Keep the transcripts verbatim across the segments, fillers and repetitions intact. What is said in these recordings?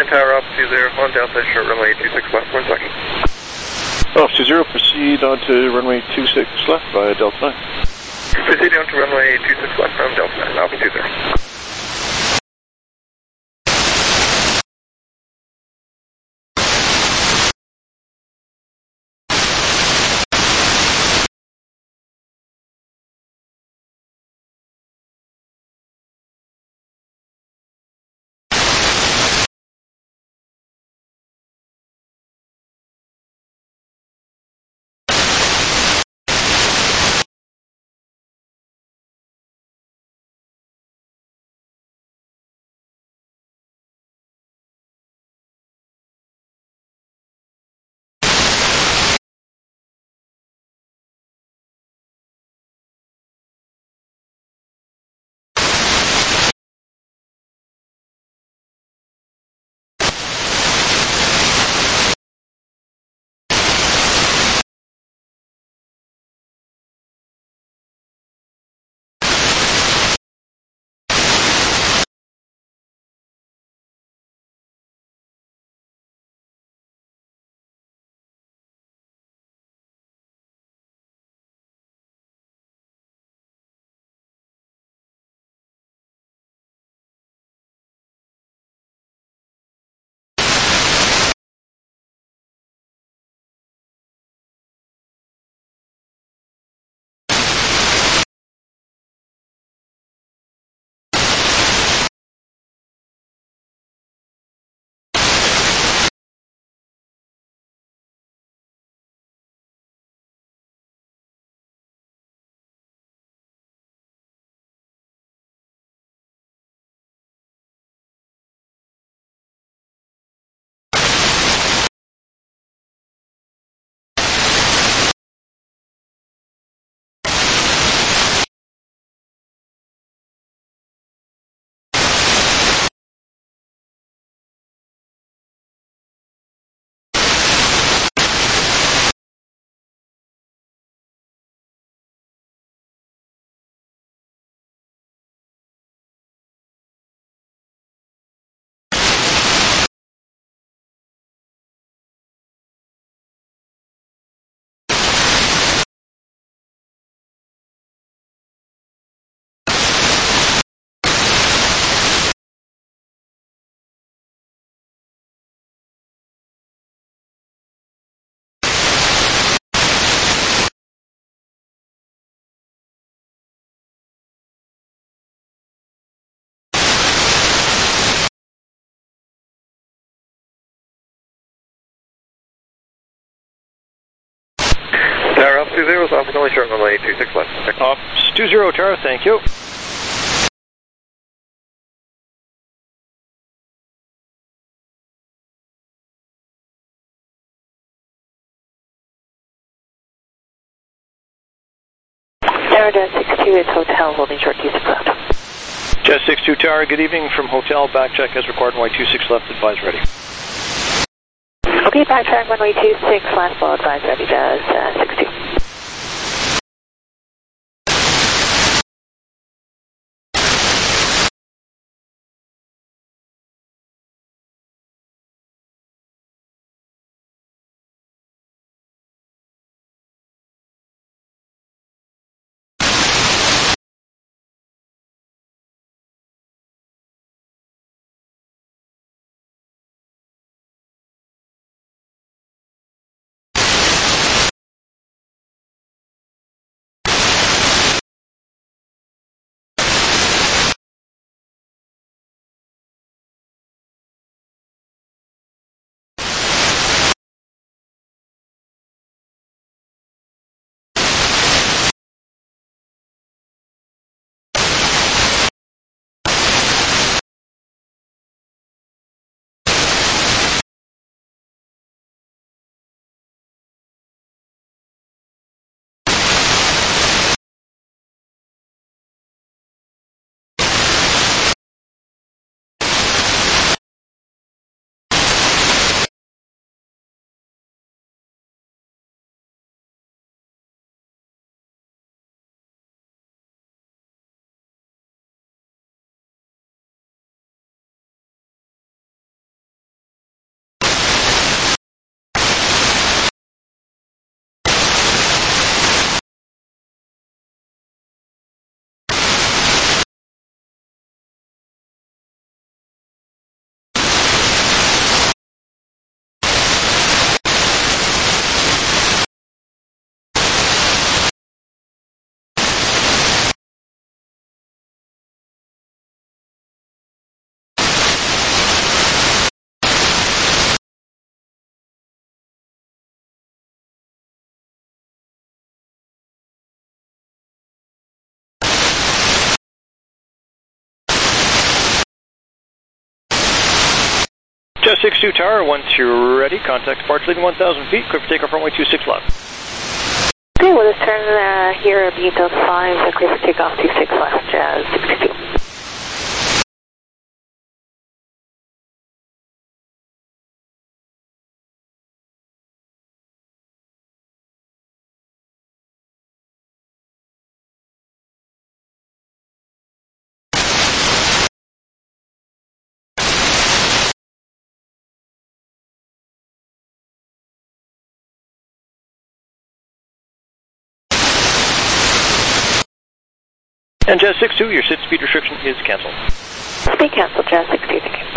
Tower off two zero, on Delta, short runway two six left, one second. Off two zero, proceed on to runway two six left via Delta nine. Proceed on to runway two six left from Delta nine, Alpha two zero. Tower off two zero, off only short runway two six left. Off two zero, Tower, thank you. Tower Jet six two is Hotel, holding short two six left. Jet six two Tower, good evening from Hotel, backcheck as required, runway two six left, advise ready. Okay, backtrack runway two six, last ball, advise ready, does uh, six two. Jazz six two Tower, once you're ready, contact departure leaving one thousand feet, clear for takeoff runway two six left. Okay, we'll just turn uh, here at B Delta five, uh, clear for takeoff two six left, Jazz six two. And Jazz six two, your sit speed restriction is canceled. Speed cancel, Jazz six two, thank you.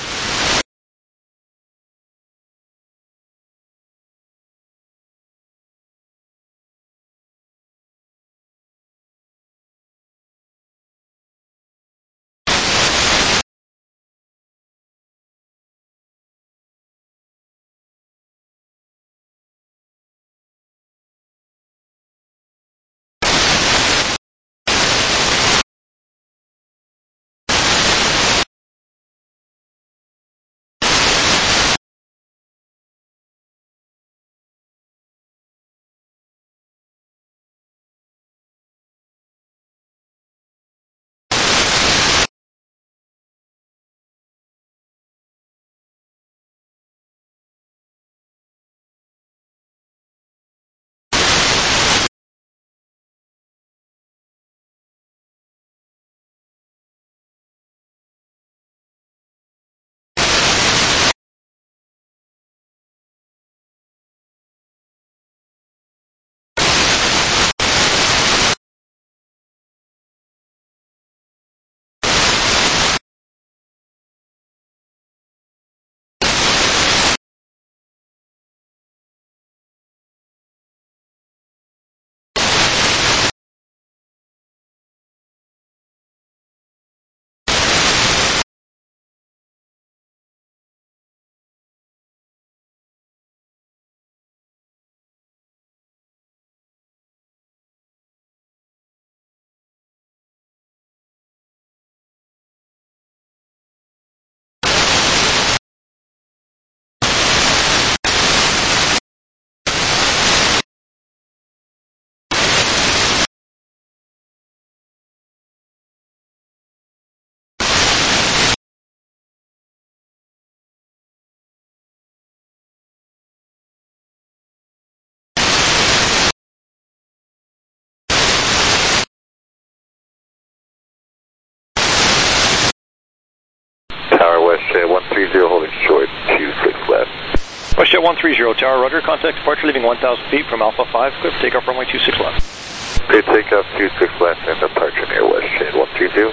Tower WestJet one three zero holding short, two six left. WestJet one three zero Tower, Roger, contact departure leaving one thousand feet from Alpha five, clear for takeoff runway two six left. Clear takeoff two six left and departure near WestJet one three zero.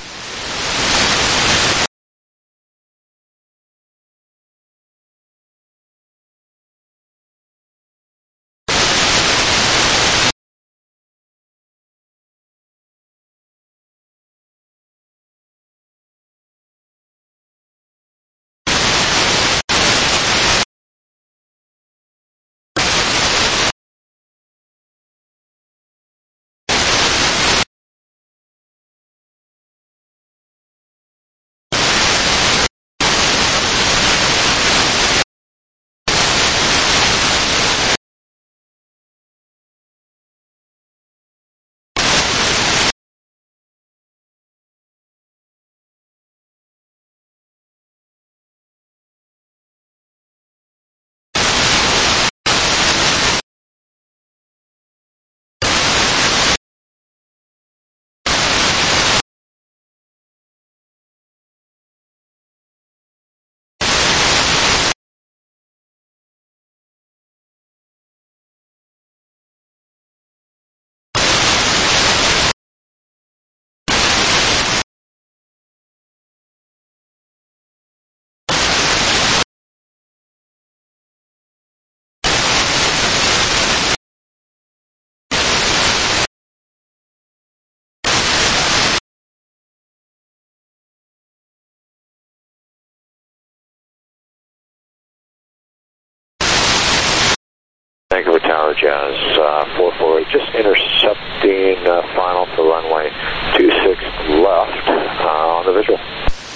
Vancouver Tower, Jazz uh, four four eight, just intercepting uh, final for runway two six left uh, on the visual.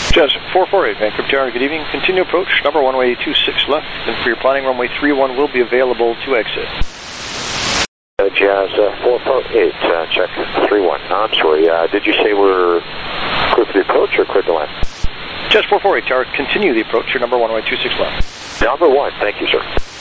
Jazz four four eight, Vancouver Tower, good evening. Continue approach, number one way two six left, and for your planning, runway three one will be available to exit. Uh, Jazz uh, four four eight, uh, check three one. No, I'm sorry, uh, did you say we're clear for the approach or clear to land? Jazz four four eight, Tower, continue the approach, your number one way two six left. Number one, thank you, sir.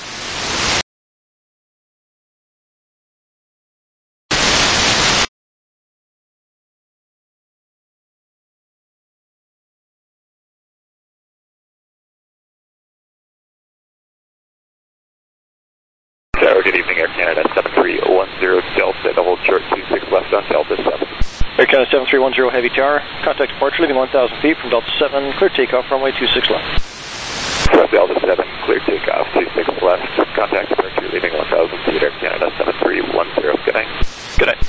Tower, good evening, Air Canada seven three one zero Delta, double short two six left on Delta seven. Air Canada seven three one zero Heavy Tower, contact departure leaving one thousand feet from Delta seven, clear takeoff, runway two six left. Delta seven, clear takeoff, two six left, contact departure leaving one thousand feet, Air Canada seven three one zero, good night. Good night.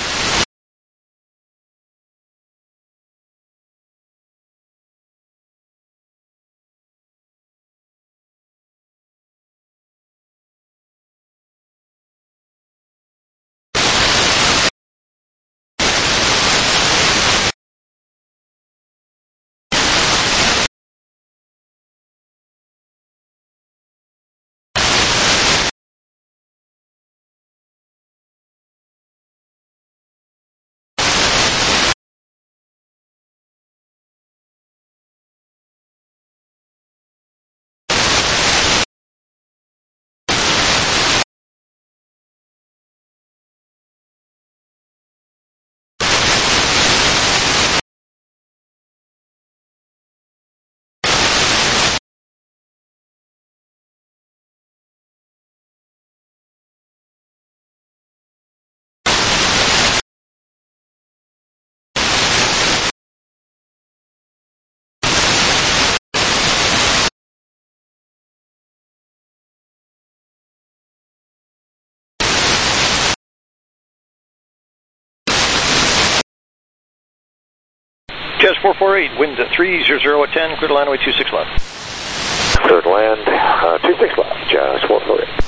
Jazz four four eight, wind three zero zero at ten, clear to land, way two six left. Clear to land, uh, two six left, Jazz four four eight.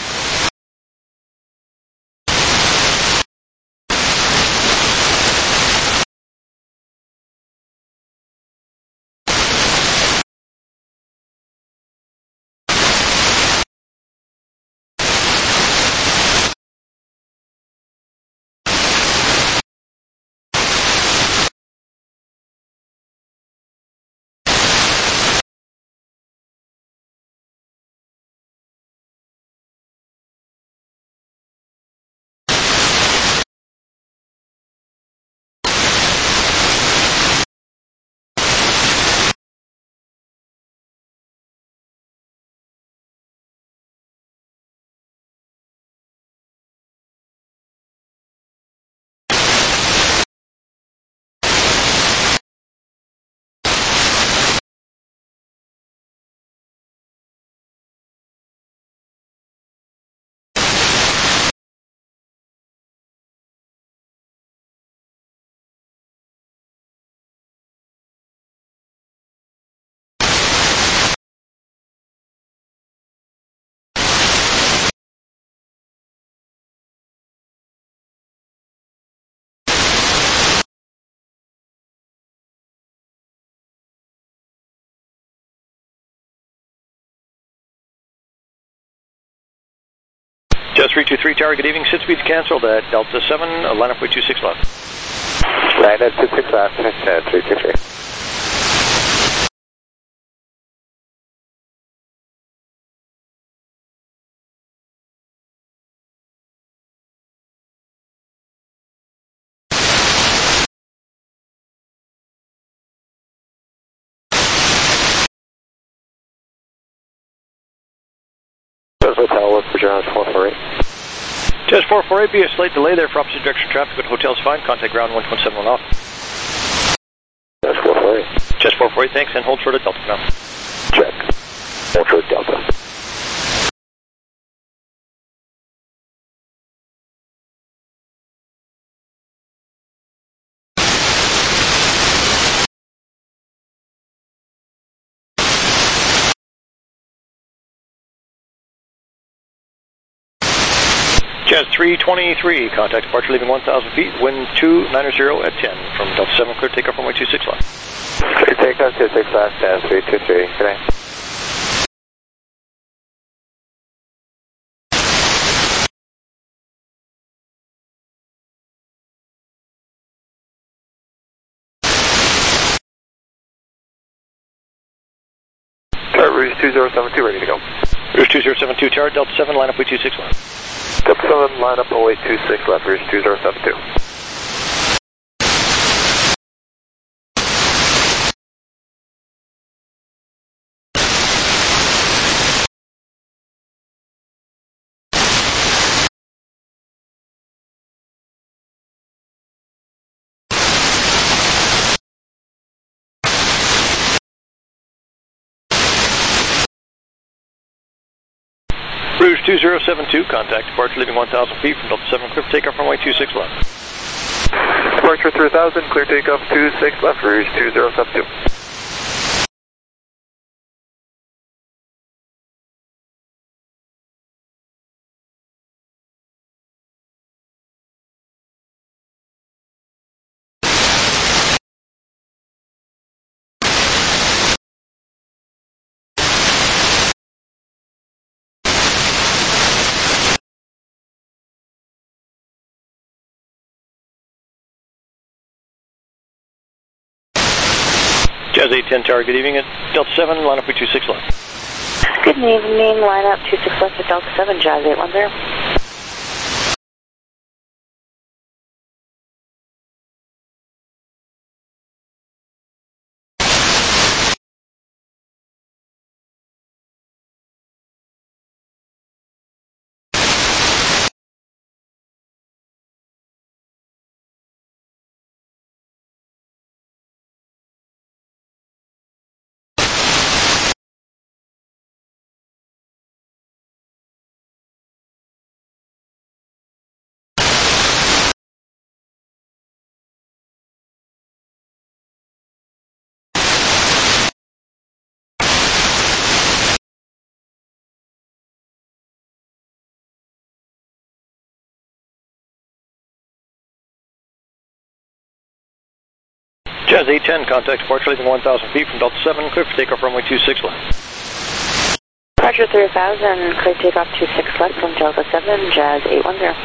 Jazz three two three, Tower, good evening. Sit speeds canceled at Delta seven, uh, line up way two six left. Line at two six left, uh, three two three. Hotel with Jazz four four eight. Jazz four four eight, be a slight delay there for opposite direction traffic, but hotel's fine. Contact ground one one seven one off. Jazz four four eight. Jazz four four eight, thanks, and hold short at Delta now. Check. Hold short Delta. Jazz three twenty-three, contact departure leaving one thousand feet, wind two nine zero at ten from Delta seven, clear takeoff runway two six left. Clear takeoff two six left, Jazz three two three, good day. Rouge two zero seven two, ready to go. Rouge two zero seven two, Tower, Delta seven, line up way two six left. Delta seven, line up way two six left, Rouge two zero seven two. Rouge two zero seven two, contact departure leaving one thousand feet from Delta seven, clear for takeoff runway two six left. Departure three thousand, clear takeoff two six left, Rouge two zero seven two. Jazz eight ten, Tower, good evening at Delta seven, line up way two six left. Good evening, line up two six left at Delta seven, Jazz eight one zero. Jazz eight ten, contact departure leaving one thousand feet from Delta seven, clear for takeoff runway two six left. Departure three thousand, clear takeoff two six left from Delta seven, Jazz eight one zero.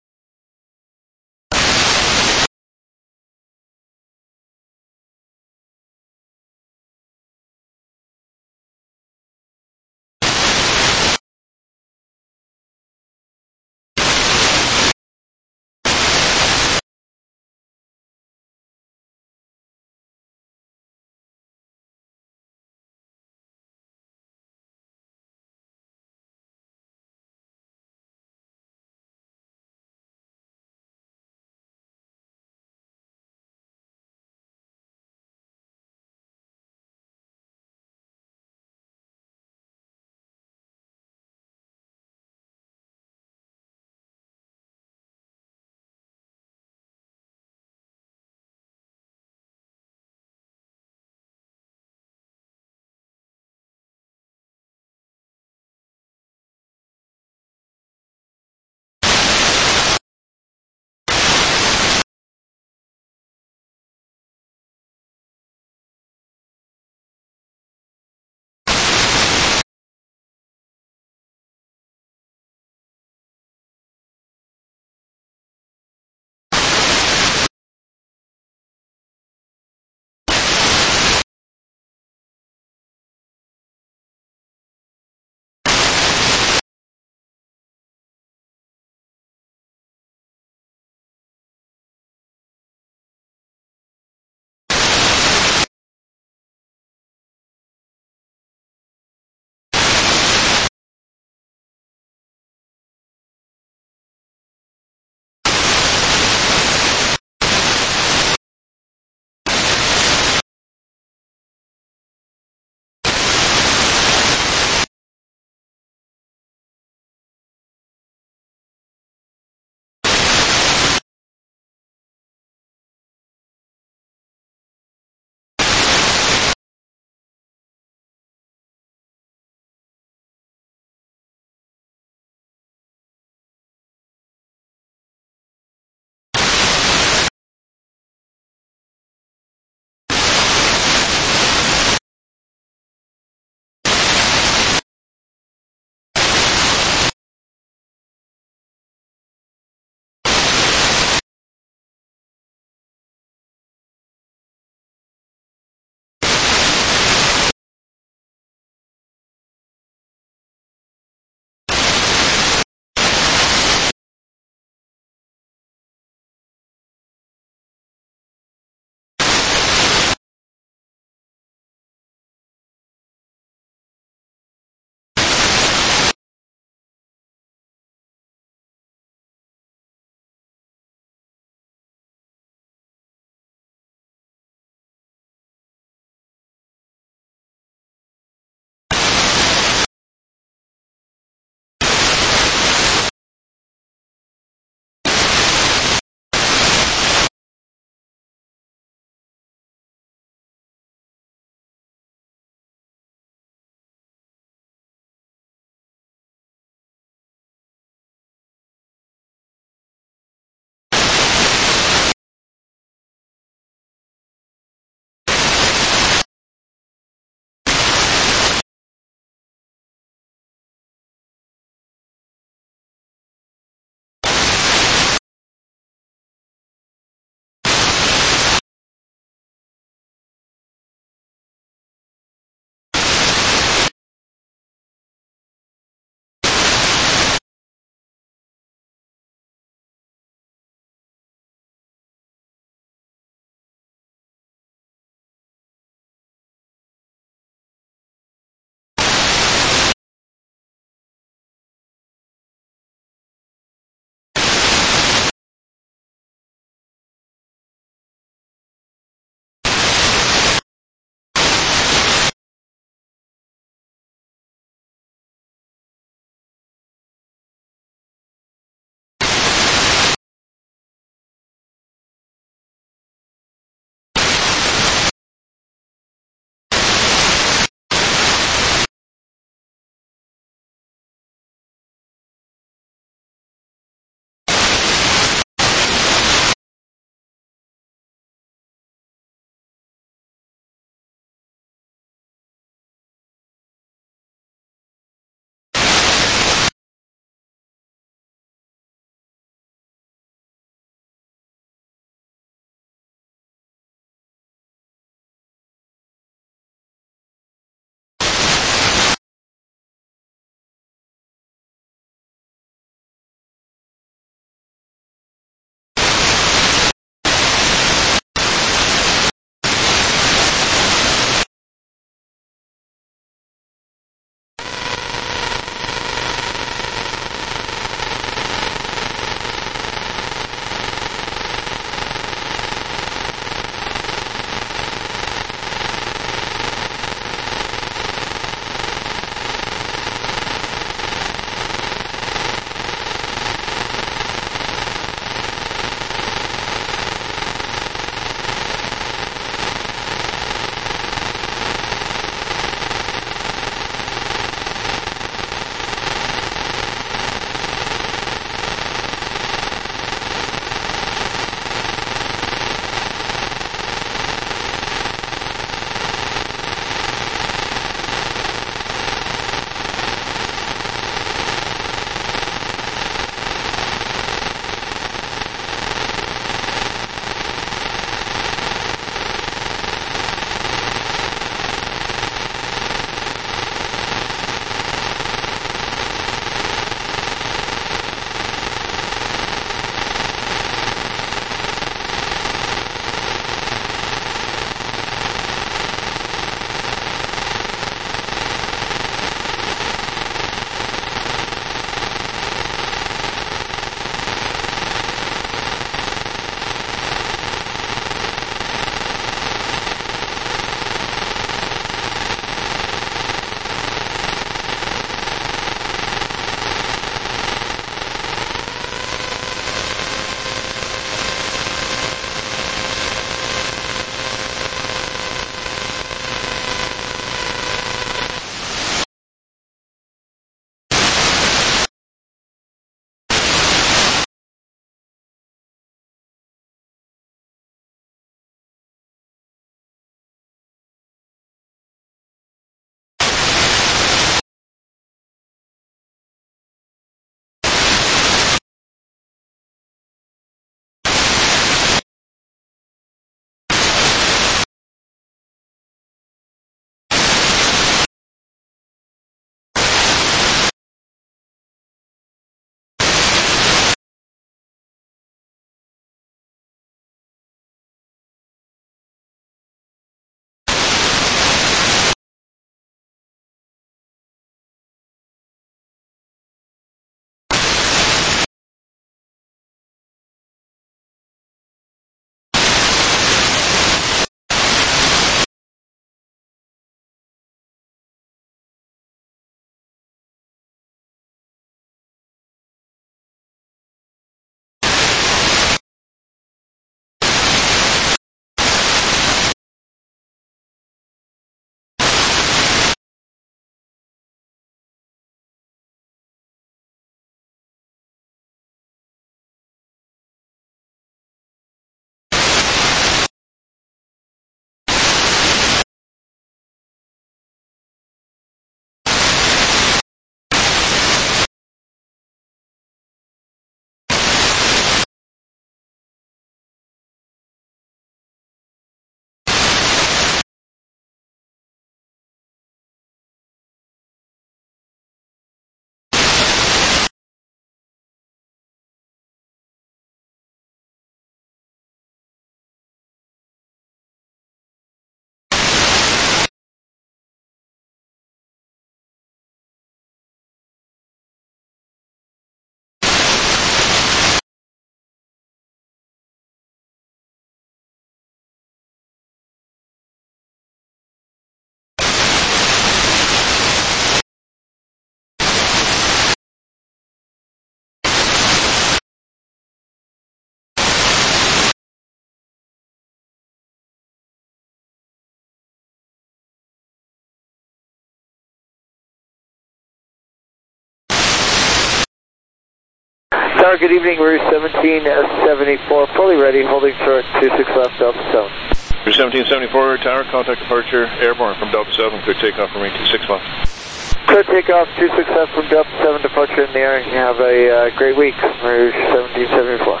Tower, good evening, Route seventeen seventy-four, fully ready, holding short, two six left, Delta seven. Route seventeen seventy-four, Tower, contact departure, airborne from Delta seven, clear takeoff from two six left. Clear takeoff, two six left from Delta seven, departure in the air, and you have a uh, great week, Route seventeen seventy-four.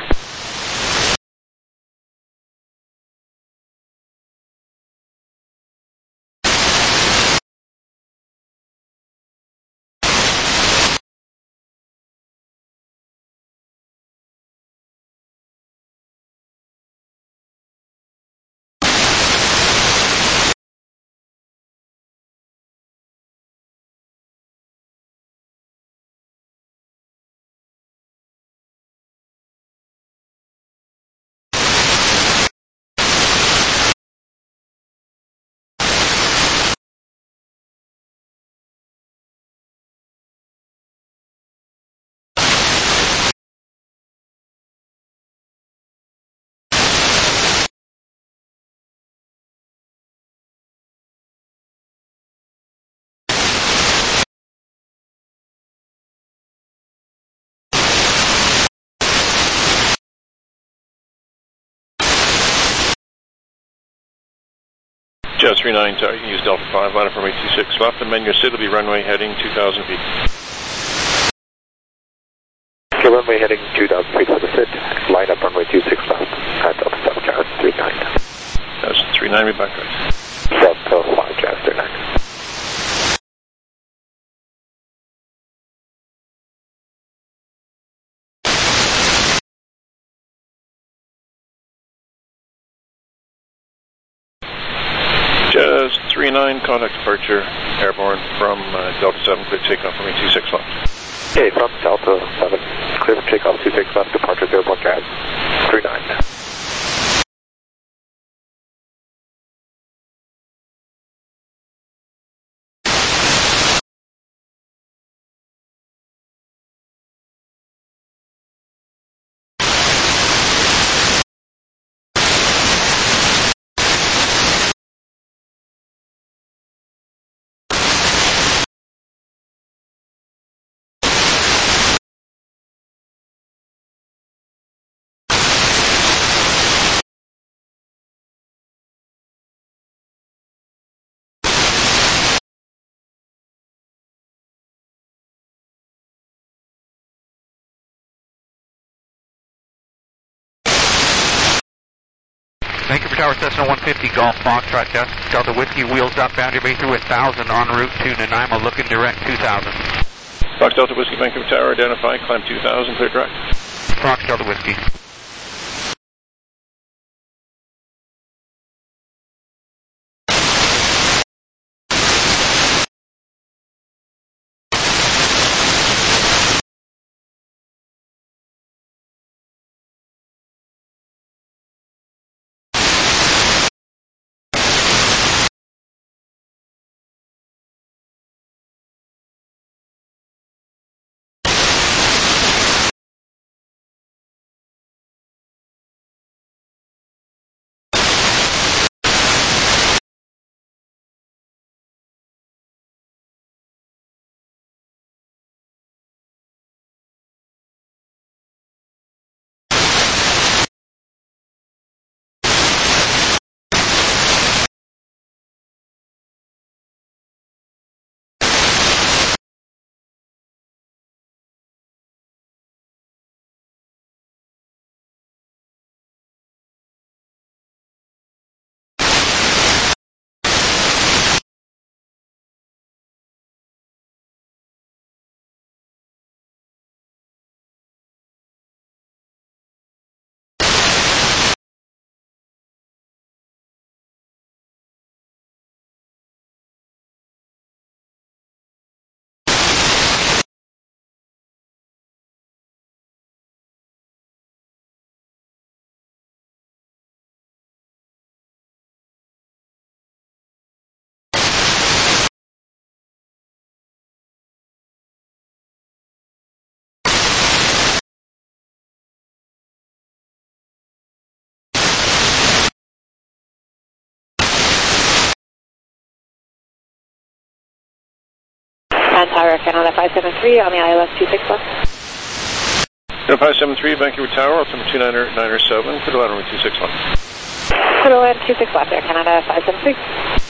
Jazz three nine, Tower, you can use Delta five, line up runway two six left, and then your SID will be runway heading two thousand feet. Okay, runway heading two thousand feet for the S I D. Line up runway two six left at Delta seven, Jazz three nine. Jazz three nine, be back right. Delta five, Jazz three nine. Jazz three nine, contact departure, airborne from uh, Delta seven, clear takeoff from two six left. Okay, from Delta seven, clear for takeoff two six left, departure airborne, Jazz three nine. Thank you for Tower Cessna one fifty, Golf Foxtrot, Delta Whiskey, wheels up, boundary bay through one thousand, en route to Nanaimo, looking direct two thousand. Fox Delta Whiskey, Vancouver Tower, identify, climb two thousand, clear direct. Fox Delta Whiskey. Tower Canada five seven three on the I L S two six left. five seven three, Vancouver Tower, altimeter two nine nine seven, clear to land runway two six left. Clear to land two six left, Air Canada five seven three.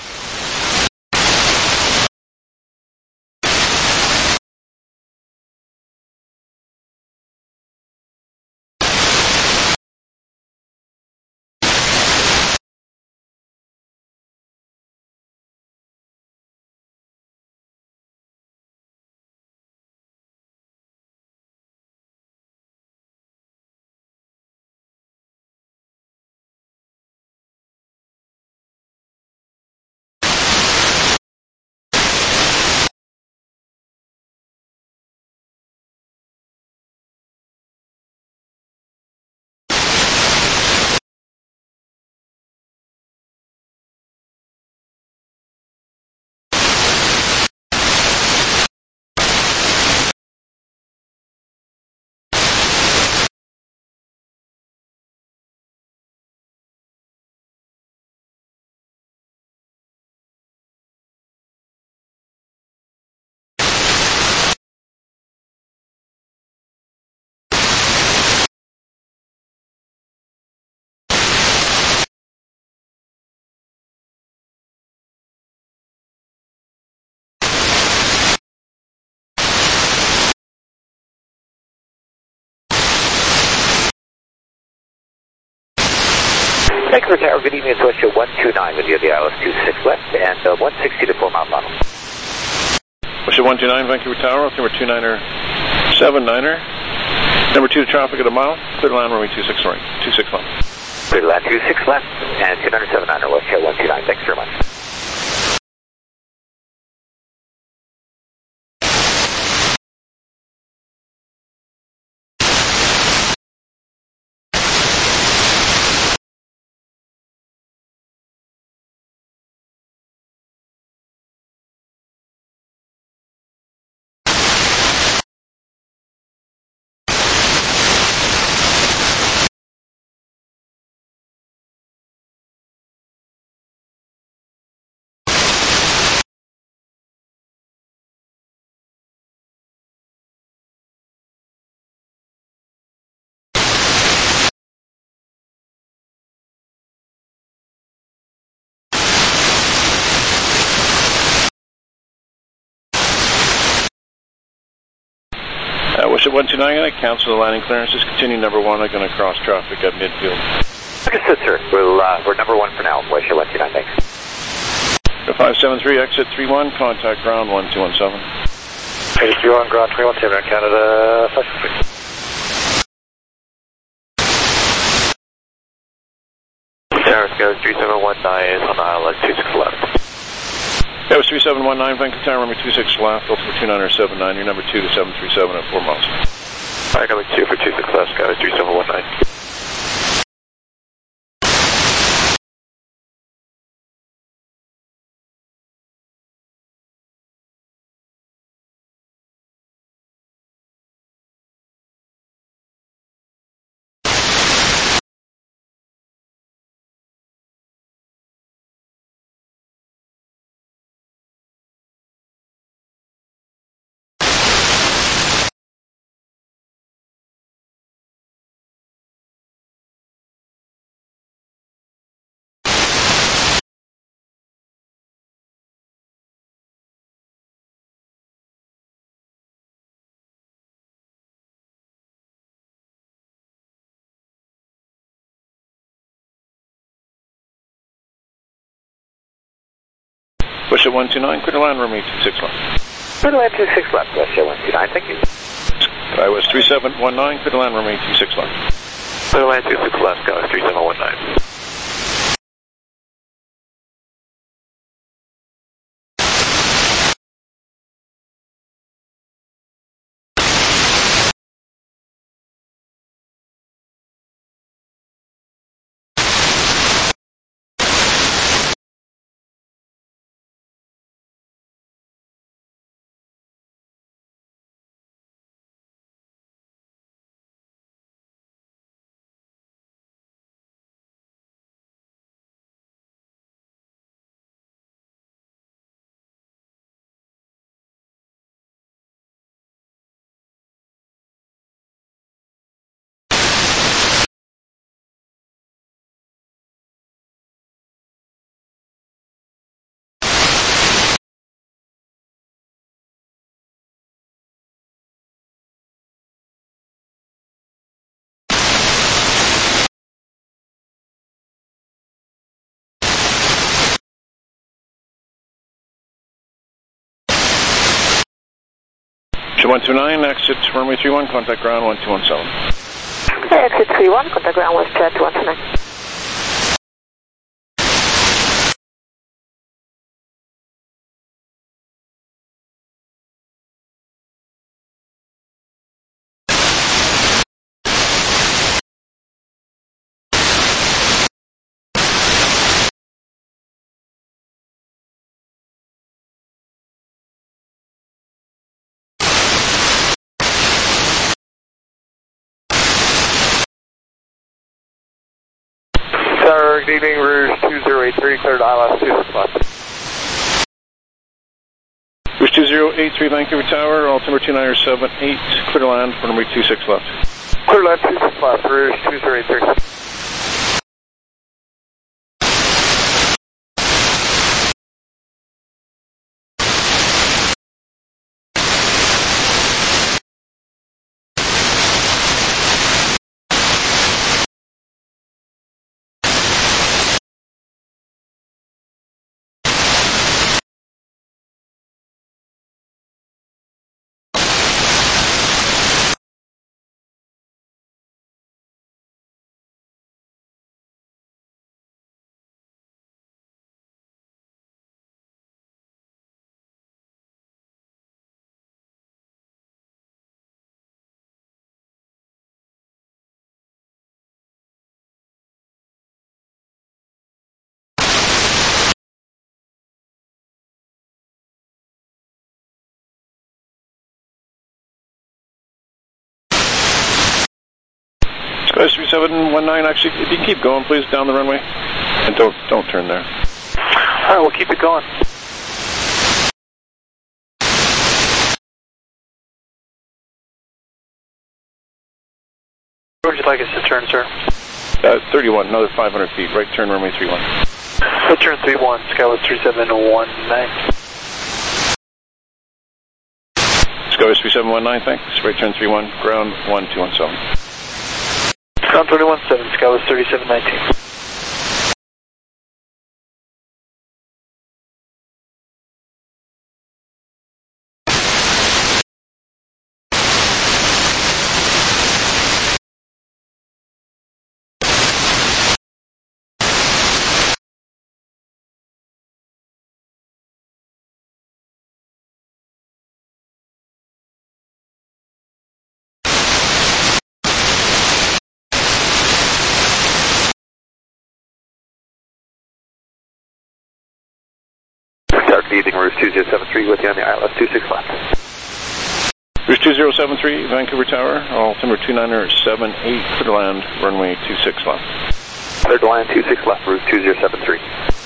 Vancouver Tower, good evening, it's Westjet one two nine with you at the I L S two six left, and uh, one sixty to four mile final. Westjet one two nine, Vancouver Tower, altimeter two nine seven niner. Number two to traffic at a mile, clear to land runway two six right, two six left. Clear to land two six left, and two nine seven niner, Westjet one two nine, thanks very much. Uh, Westjet one two nine, I cancel the landing clearances. Continue number one, I'm going to cross traffic at midfield. Understood, sir. We'll, uh, we're number one for now, Westjet one two nine, thanks. five seven three, exit three one, contact ground one two one seven. eighty-three on ground three one seven, Air Canada five seven three. Tower goes three seven one nine on the I L S two six left. That was three seven one nine, Vancouver Tower, number two six left, altimeter two nine seven nine, you're number two to seven three seven at four miles. Alright, coming two for two six left, guys, three seven one nine. Westjet one two nine, clear to land runway two six left. Clear to land two six left, Westjet one two nine, thank you. I was three seven one nine, clear to land runway two six left. Clear to land two six left, guys, three seven one nine. one two nine, exit runway three one, contact ground one two one seven. Exit three one, contact ground West Jet one two nine. Tower, good evening, Rouge two zero eight three, cleared I L S two six left. Rouge two zero eight three, Vancouver Tower, altimeter two nine seven eight, clear to land for runway two six left. Clear land two six left, Rouge two zero eight three. Sky three seven one nine, actually, if you can keep going, please, down the runway. And don't don't turn there. Alright, we'll keep it going. Where would you like us to turn, sir? Uh, thirty-one, another five hundred feet, right turn runway three one. Right turn three one, Skywest three seven one nine. Skywest three seven one nine, thanks. Right turn three one, ground one two one seven. Ground twenty one seven, Skywest thirty-seven nineteen. Good evening, Rouge two zero seven three with you on the I L S two six left. Rouge two zero seven three, Vancouver Tower, altimeter two nine seven eight, clear to land, runway two six left. Clear to land two six left, Rouge two zero seven three.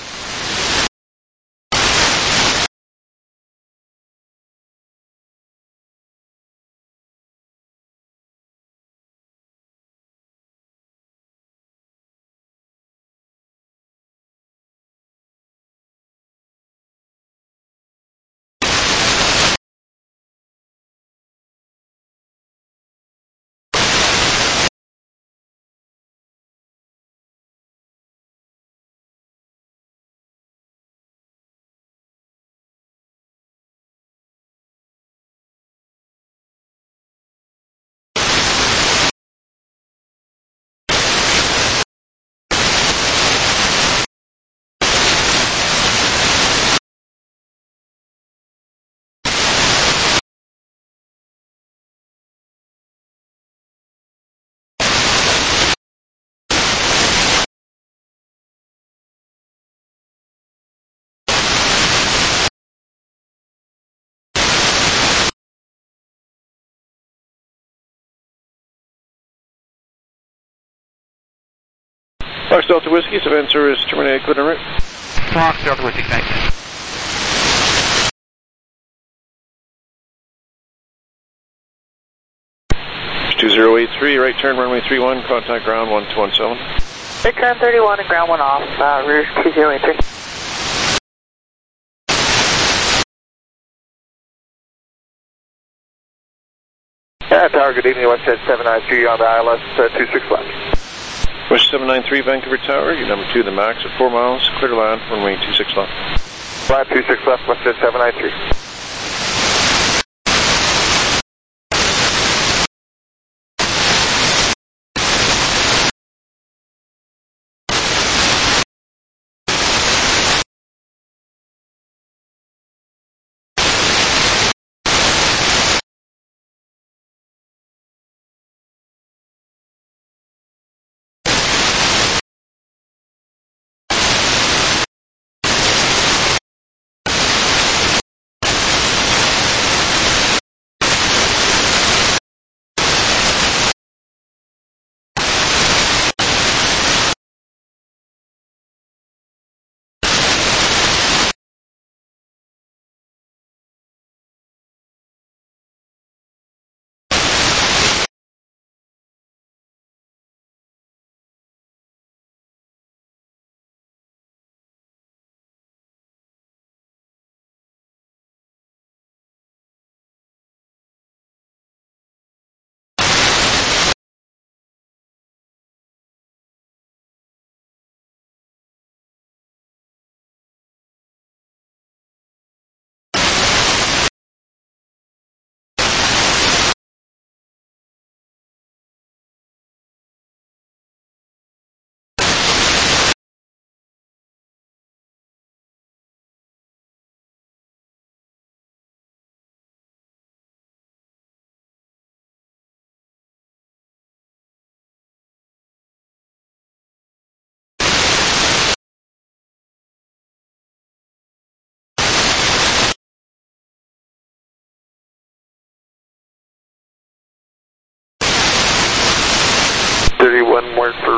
Fox Delta Whiskey, Savannah service terminated, clear en route. Fox Delta Whiskey, thank you. two zero eight three, right turn runway three one, contact ground one two one seven. Right turn thirty-one and ground one off, uh, Rouge two zero eight three. Yeah, Tower, good evening, West Jet seven nine three on the I L S uh, two six left. West seven nine three, Vancouver Tower, you number two, the max at four miles, clear to land, runway two six left. Land two six left, West Jet seven nine three.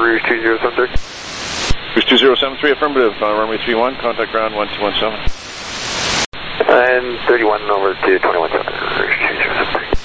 Rouge two zero seven three. Rouge two zero seven three, affirmative, uh, runway three one, contact ground one two one seven. And thirty-one over to twenty-one seven, Rouge two zero seven three.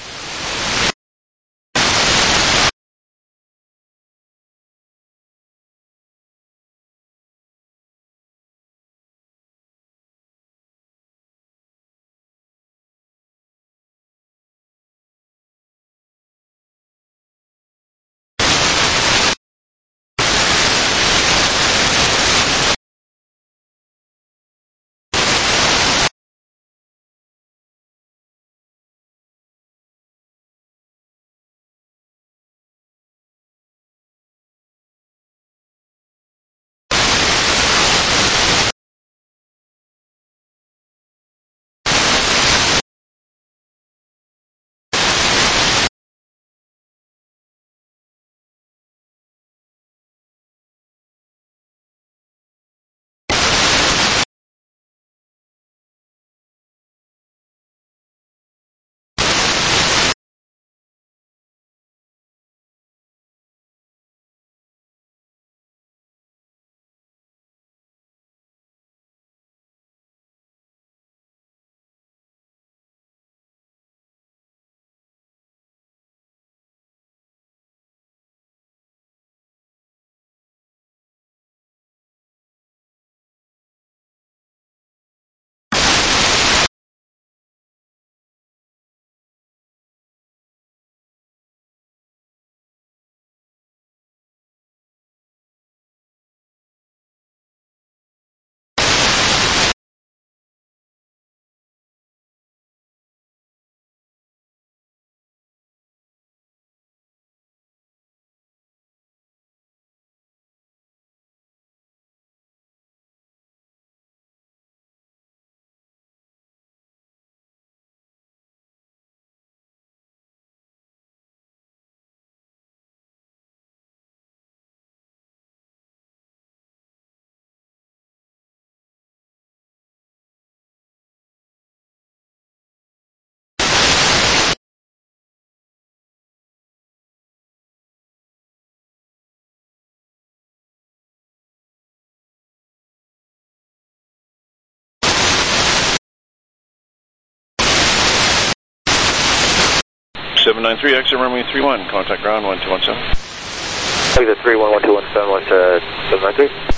seven nine three, exit runway three one, contact ground one two one seven. Exit three one one two one seven one to seven nine three.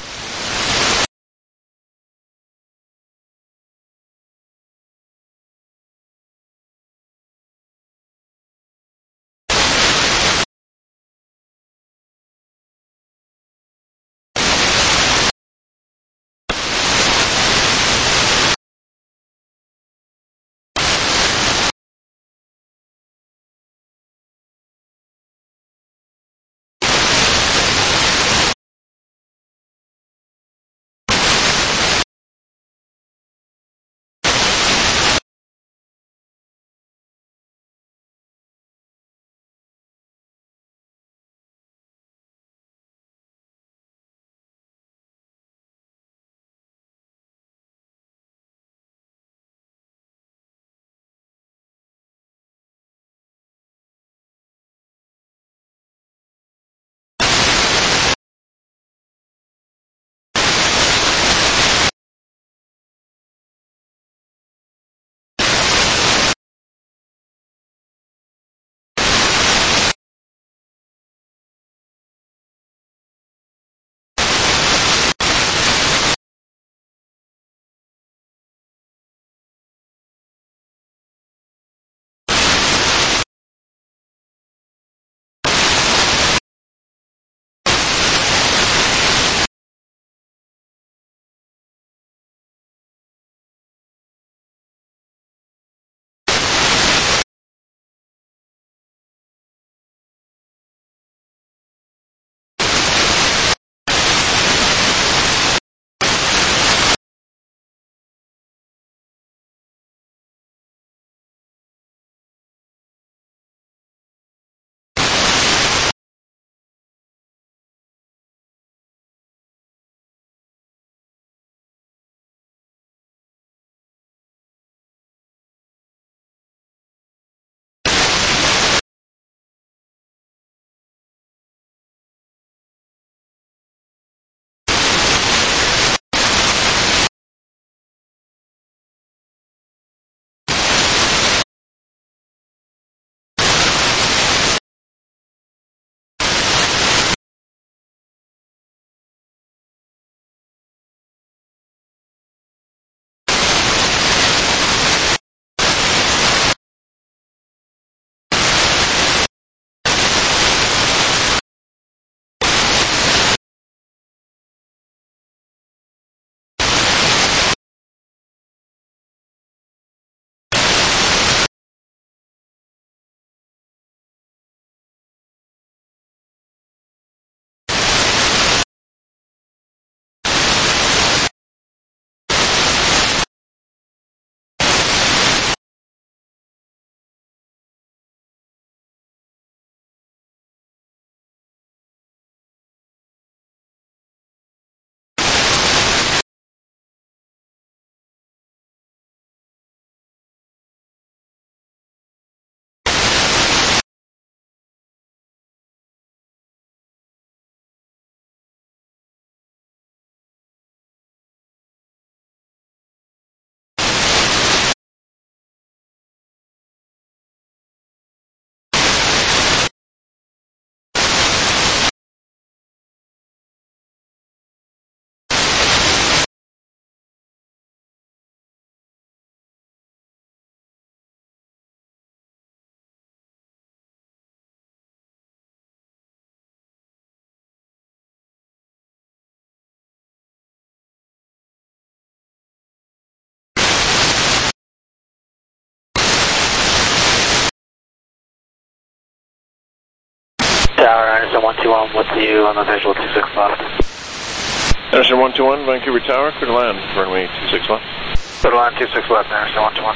Anderson one two one with you on the visual two six left. Anderson one two one, Vancouver Tower, clear to land, runway two six left. Clear to land two six left, Anderson one two one.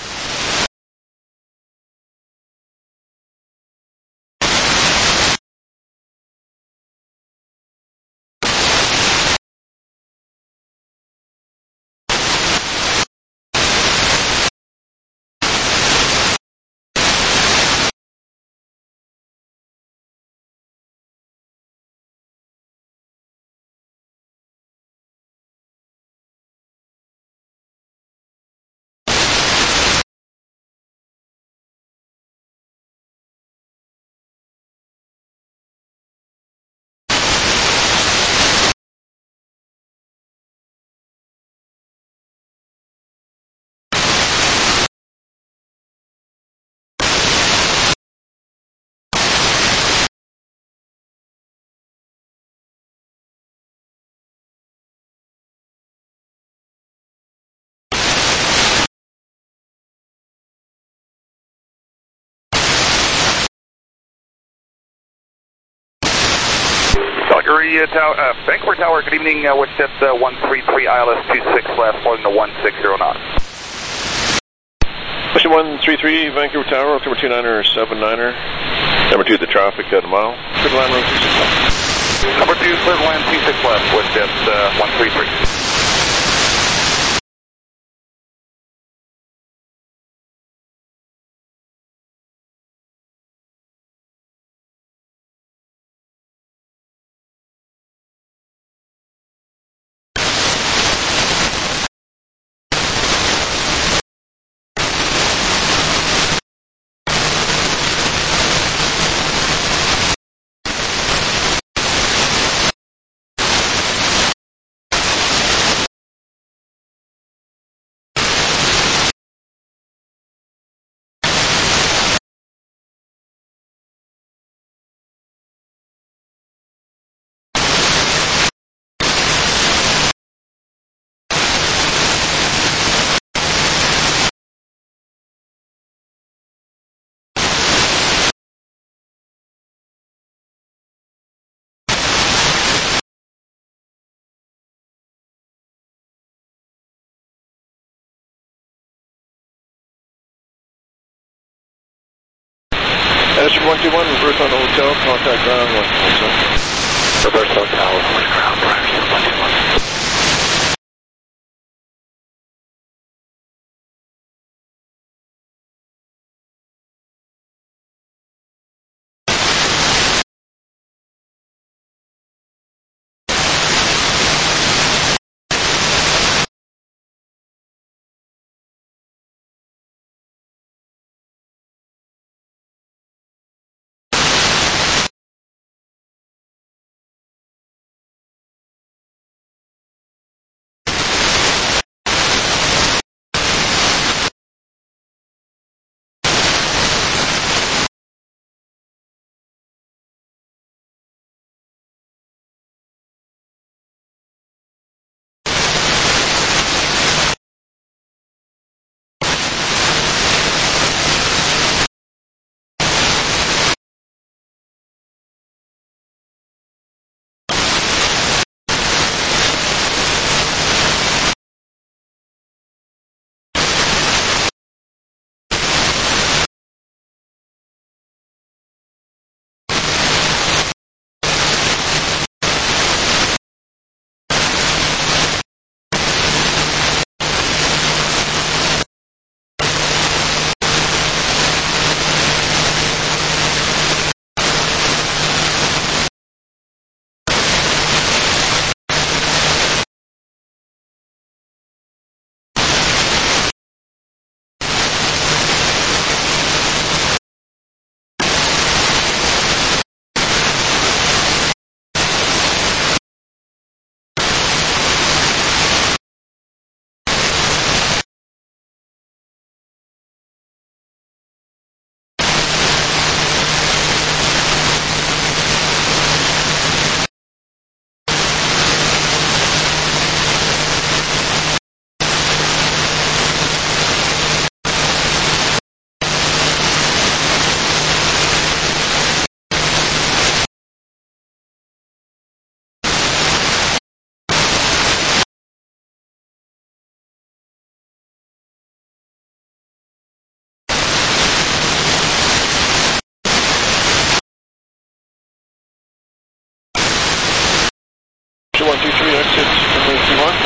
Calgary uh, Tower, uh, Vancouver Tower, good evening, uh, WestJet uh, one three three I L S two six left, holding the one six zero knots. Question one three three, Vancouver Tower, altimeter two niner seven niner. Number two, the traffic at a mile. Clear to land, runway two six left. Number two, clear to land two six left, WestJet uh, one three three. Anderson one two one, reverse on the hotel, contact ground one one seven. Reverse hotel, ground, Anderson one two one.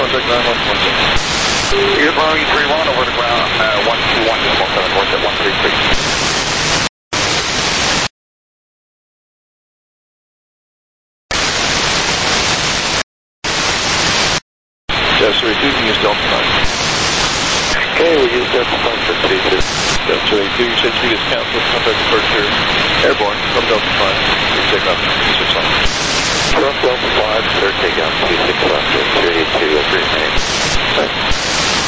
contact ground one two one zero. You're Boeing three one over the ground, uh, one two one decimal seven, voice at one three three. Jazz thirty-two, can use Delta nine. Okay, we use Delta five for T two. Delta thirty-two, your set speed is canceled. Contact departure airborne from Delta five. Clear takeoff two six left. From Delta five, clear takeoff two six left, two eighty-two, green name. Thanks.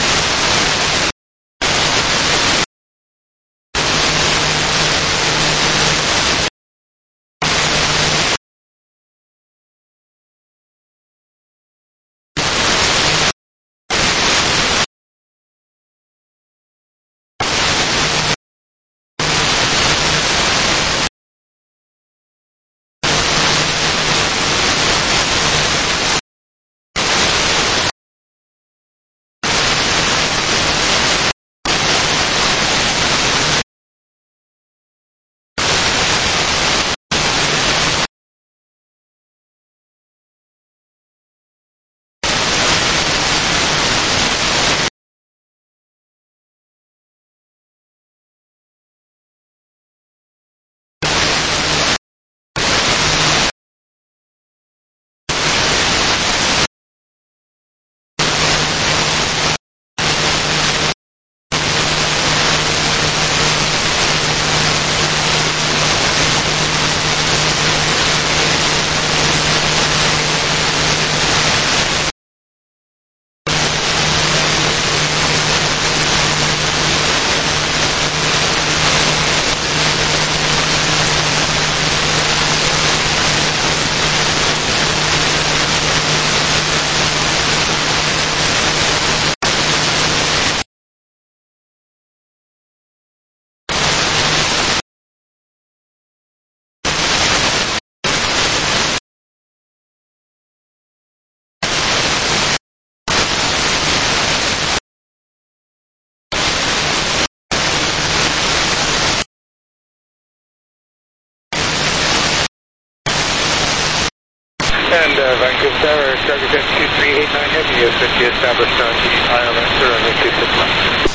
And uh, Vancouver Tower, target jet two three eight nine Heavy, U S fifty established on the I L S runway two six left.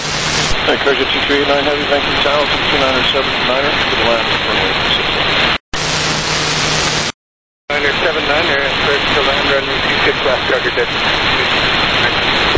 Hey, Cargo two three eight nine Heavy, Vancouver Tower, two nine seven niner, to the land, runway two six left. niner seven niner, clear to land runway two six left, target jet two six.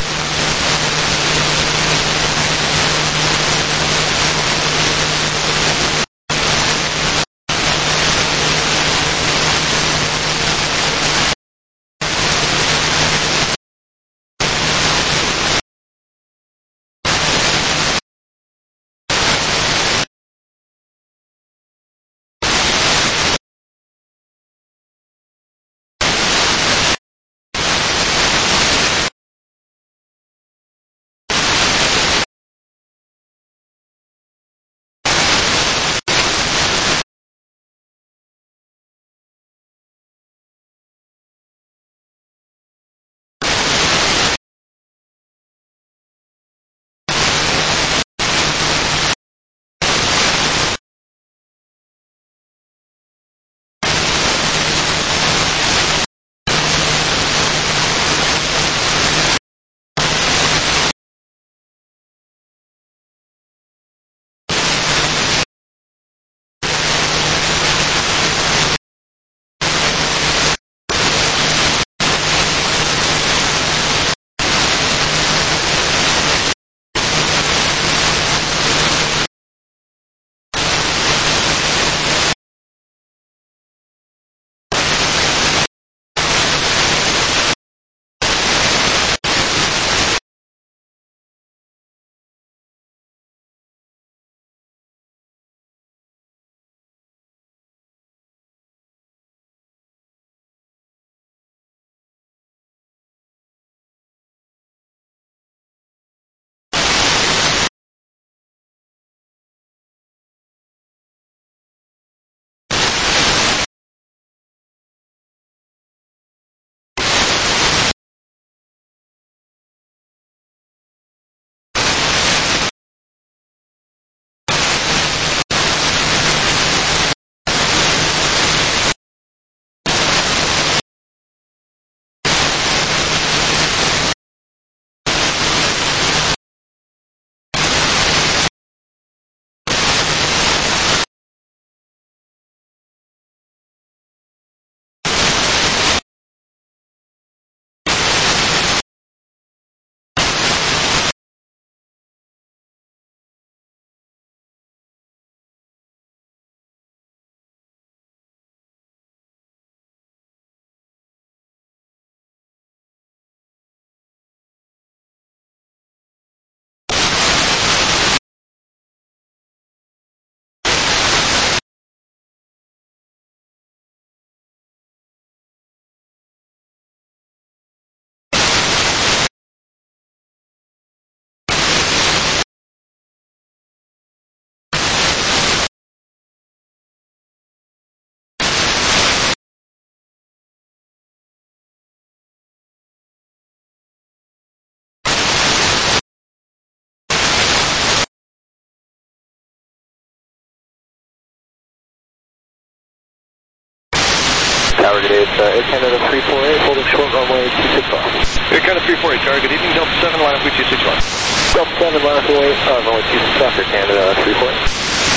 Tower, good day. It's uh, Air Canada three four eight, holding short runway two six one. Air Canada three four eight, Tower, good evening. Delta seven, line up with two six one. Delta seven, line up with uh, runway two six one, Air Canada three four eight.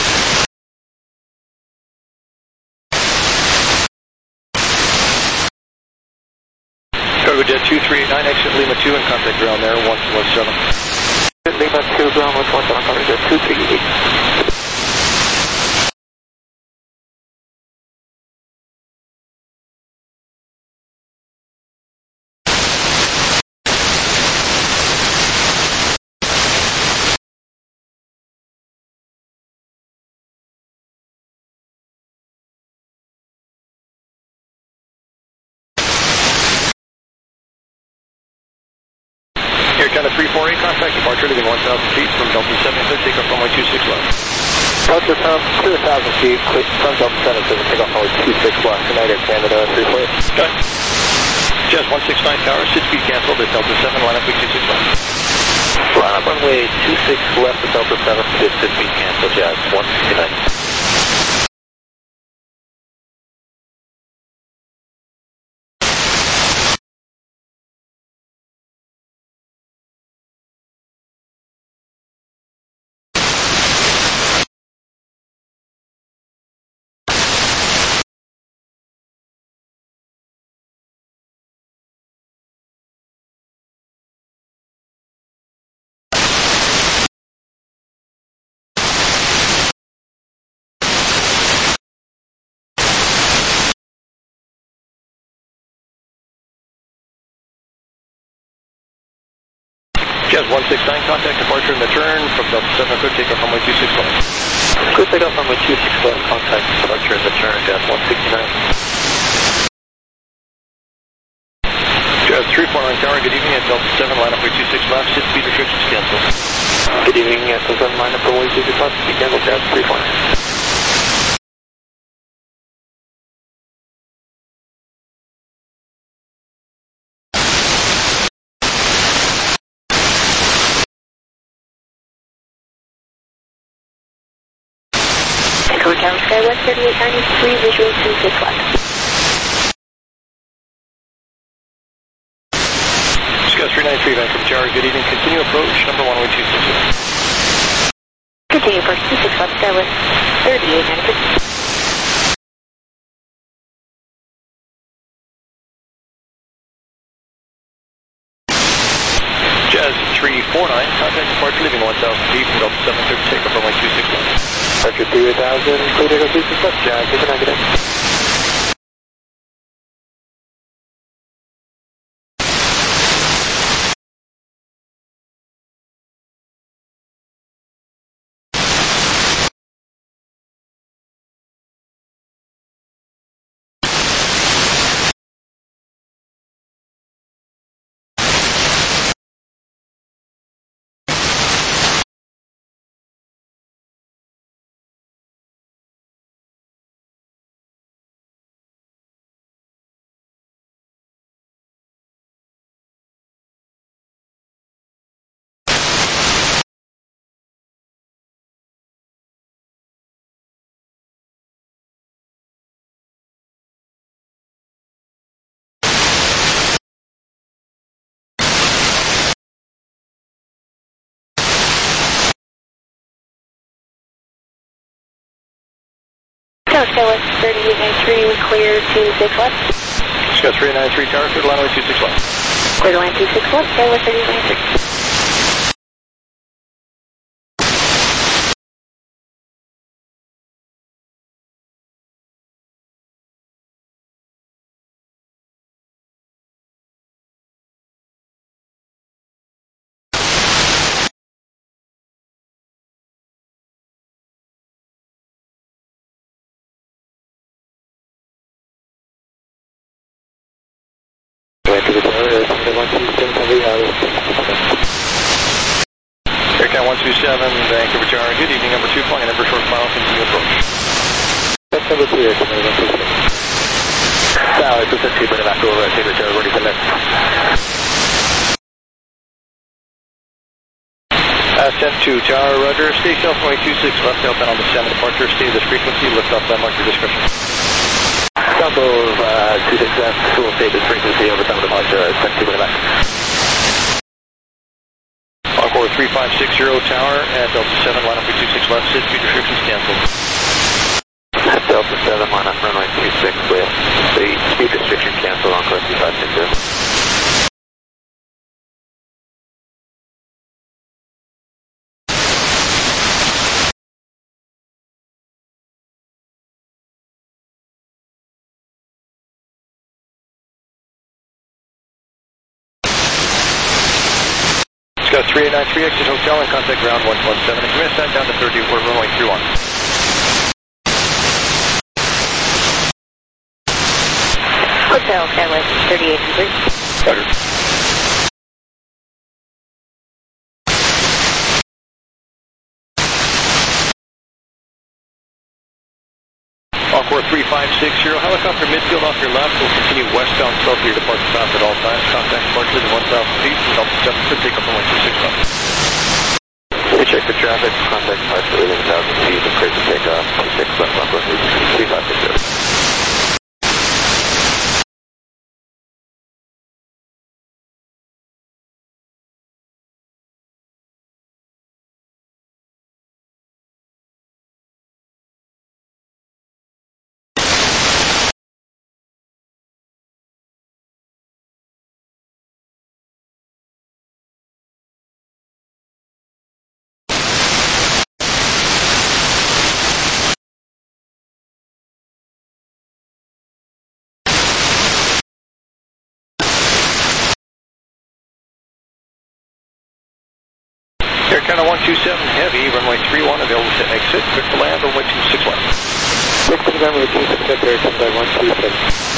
Cargo Jet two three eight nine, exit Lima two and contact ground there, one one seven. Lima two, ground one one seven, Cargo Jet two three eight. Air Canada three four eight, contact departure, leaving one thousand feet from Delta seven, clear takeoff runway two six left. Delta from clear one thousand feet, clear from Delta seven, takeoff runway two six left. Good night, Air Canada three four eight. Good. Jazz one six nine, Tower, sit speed canceled at Delta seven, line up with two six left. Line up runway two six left at Delta seven, sit speed cancel, Jazz one sixty-nine. Jazz one six nine, contact departure and return from Delta seven, clear takeoff runway two six left. Clear takeoff runway two six left, contact departure and return, Jazz one sixty-nine. Jazz three four nine, Tower, good evening at Delta seven, line up with two six left, sit speed restrictions canceled. Good evening, at Delta seven, line up runway two six left, speed cancel, Jazz three four nine. Hotel Skywest thirty-eight ninety-three, visual two six left. Skywest three nine three, Vancouver Tower, good evening. Continue approach, number one way two six left. Continue approach two six left, Skywest thirty-eight ninety-three. Jazz three four nine, contact departure, leaving one thousand feet from Delta seven, clear takeoff runway two six left. Departure three thousand, clear takeoff two six left, Jazz, good night, good night. Skywest thirty-eight ninety-three, clear two six left. Skywest three nine three, Tower, clear to line two six left. Clear to line two six left, Skywest thirty-eight ninety-three. Aircam one two seven, Vancouver Tower, good evening, number two, flying number short final, continue approach. That's number three, Aircam one two seven. Tower, two six three, back over, Vancouver Tower, ready for next. Ascent to Tower, roger, station Alpha two six, left outbound on the Salmon departure, stay this frequency, lift off landmark your discretion. Tower Bravo uh, two six left, full status frequency over time departure, send two back. Encore three five six zero tower at Delta seven, line up for two six left, sit, speed restrictions canceled. Delta seven, line up runway two six with the speed restriction canceled, Encore three five six zero. Got three eight nine three, exit hotel and contact ground one one seven. And commit that down to thirty, we're runway three one. Hotel, Skywest thirty-eight complete. Roger. Encore three five six zero, helicopter midfield off your left, will continue westbound south of your departure path at all times. Contact departure to one thousand feet, Delta seven should take up runway two six left. We check the traffic, contact departure within one thousand feet, and clear to take off, two six left, Encore three five six zero. Air Canada one two seven Heavy, runway three one, available to exit. Quick to land, runway two six left. Quick to land, runway two six left, Air Canada one two seven.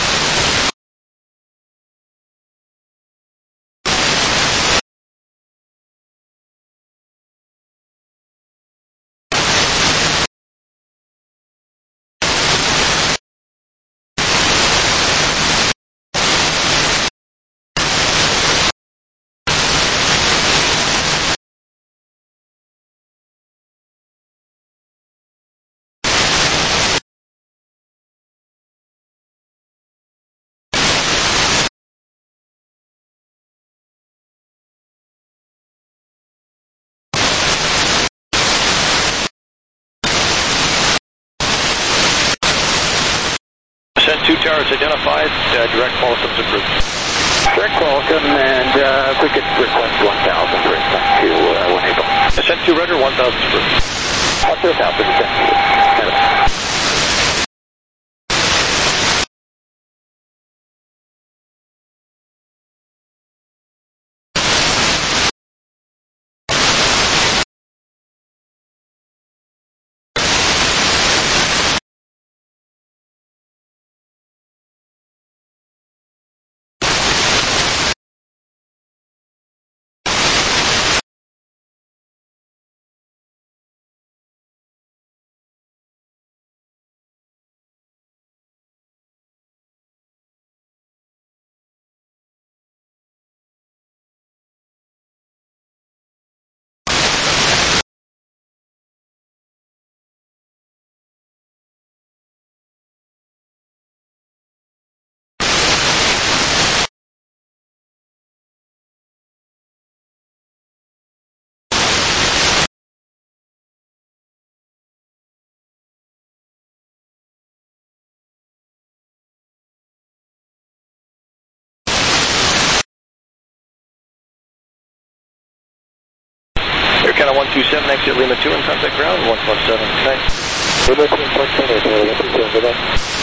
Ascent two towers identified, uh, direct Qualcomm's approved. Direct Qualcomm, and uh, we could request one thousand for ascent two, uh, one April. Ascent two rudder, one thousand approved. Up to one thousand, ascent two. Air Canada one two seven, exit Lima two and contact ground one one seven. Good night. Lima two one seven, Air Canada one two seven, good night.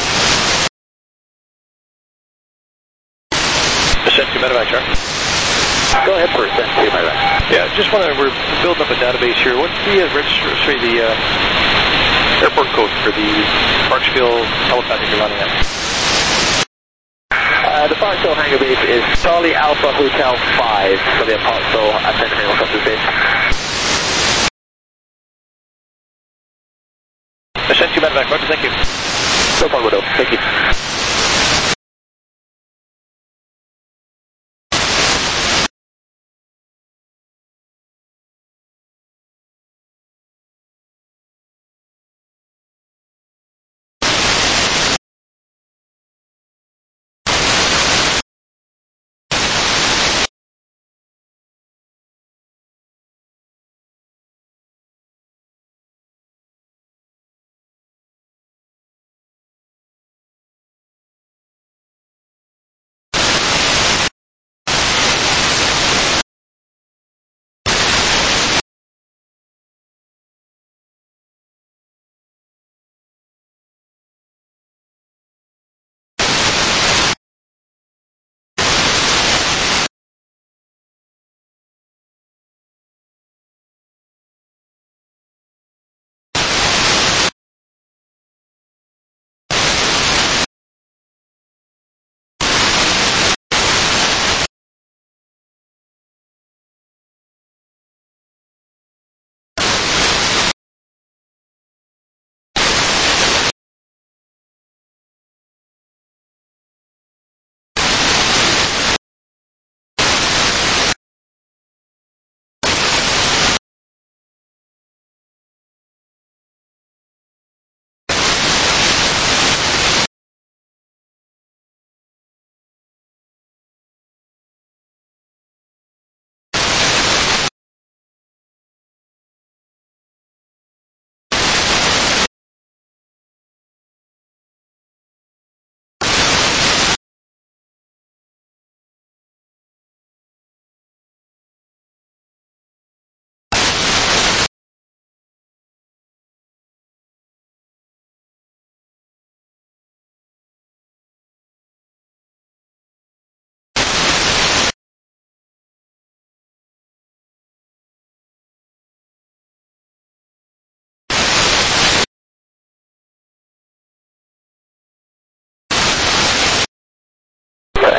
Ascent two medevac, sir. Go ahead for ascent two, my right. Yeah, just want to, we're building up a database here. What's the uh, register, sorry, the uh, airport code for the Parksville helipad that you're running at? Uh, the Parksville hangar base is Charlie Alpha Hotel five for the Parksville Ascent helicopter base. Ascent two medevac, Roger, thank you. No problem, thank you.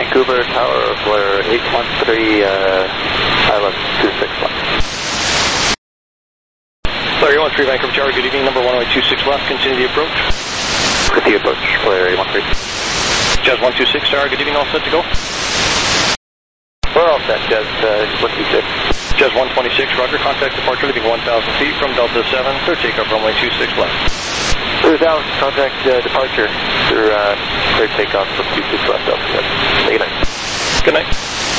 Vancouver Tower, flare eight one three, uh, island two six left. Flare eight one three, Vancouver Tower, good evening, number one oh eight two six left, continue the approach. Continue approach, flare eight one three. Jazz one two six, Tower, good evening, all set to go? We're all set, Jazz uh, one two six. Jazz one twenty-six, roger, contact departure, leaving one thousand feet from Delta seven, clear takeoff, runway two six left. Clear down, contact uh, departure, clear, uh, clear takeoff from two six left, Delta seven. Good night. Good night.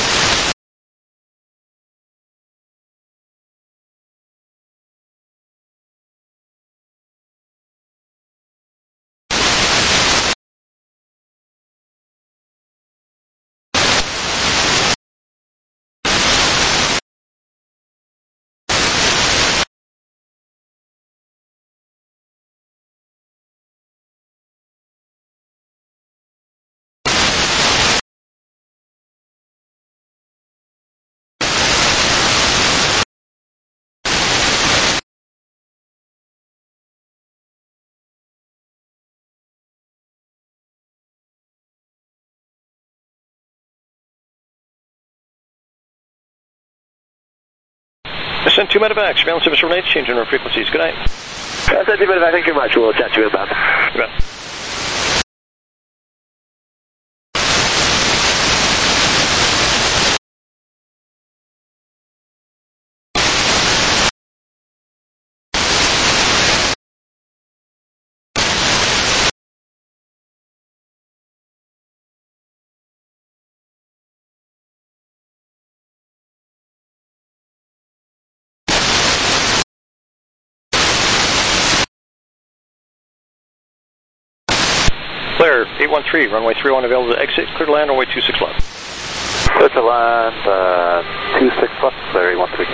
Ascent two medevac, surveillance service remains, change in our frequencies. Good night. Ascent two medevac, thank you very much. We'll chat to you about. Good night. Flare eight one three, runway three one available to exit, clear to land, runway two six left. Clear to land, uh, two six left, flare eight one three.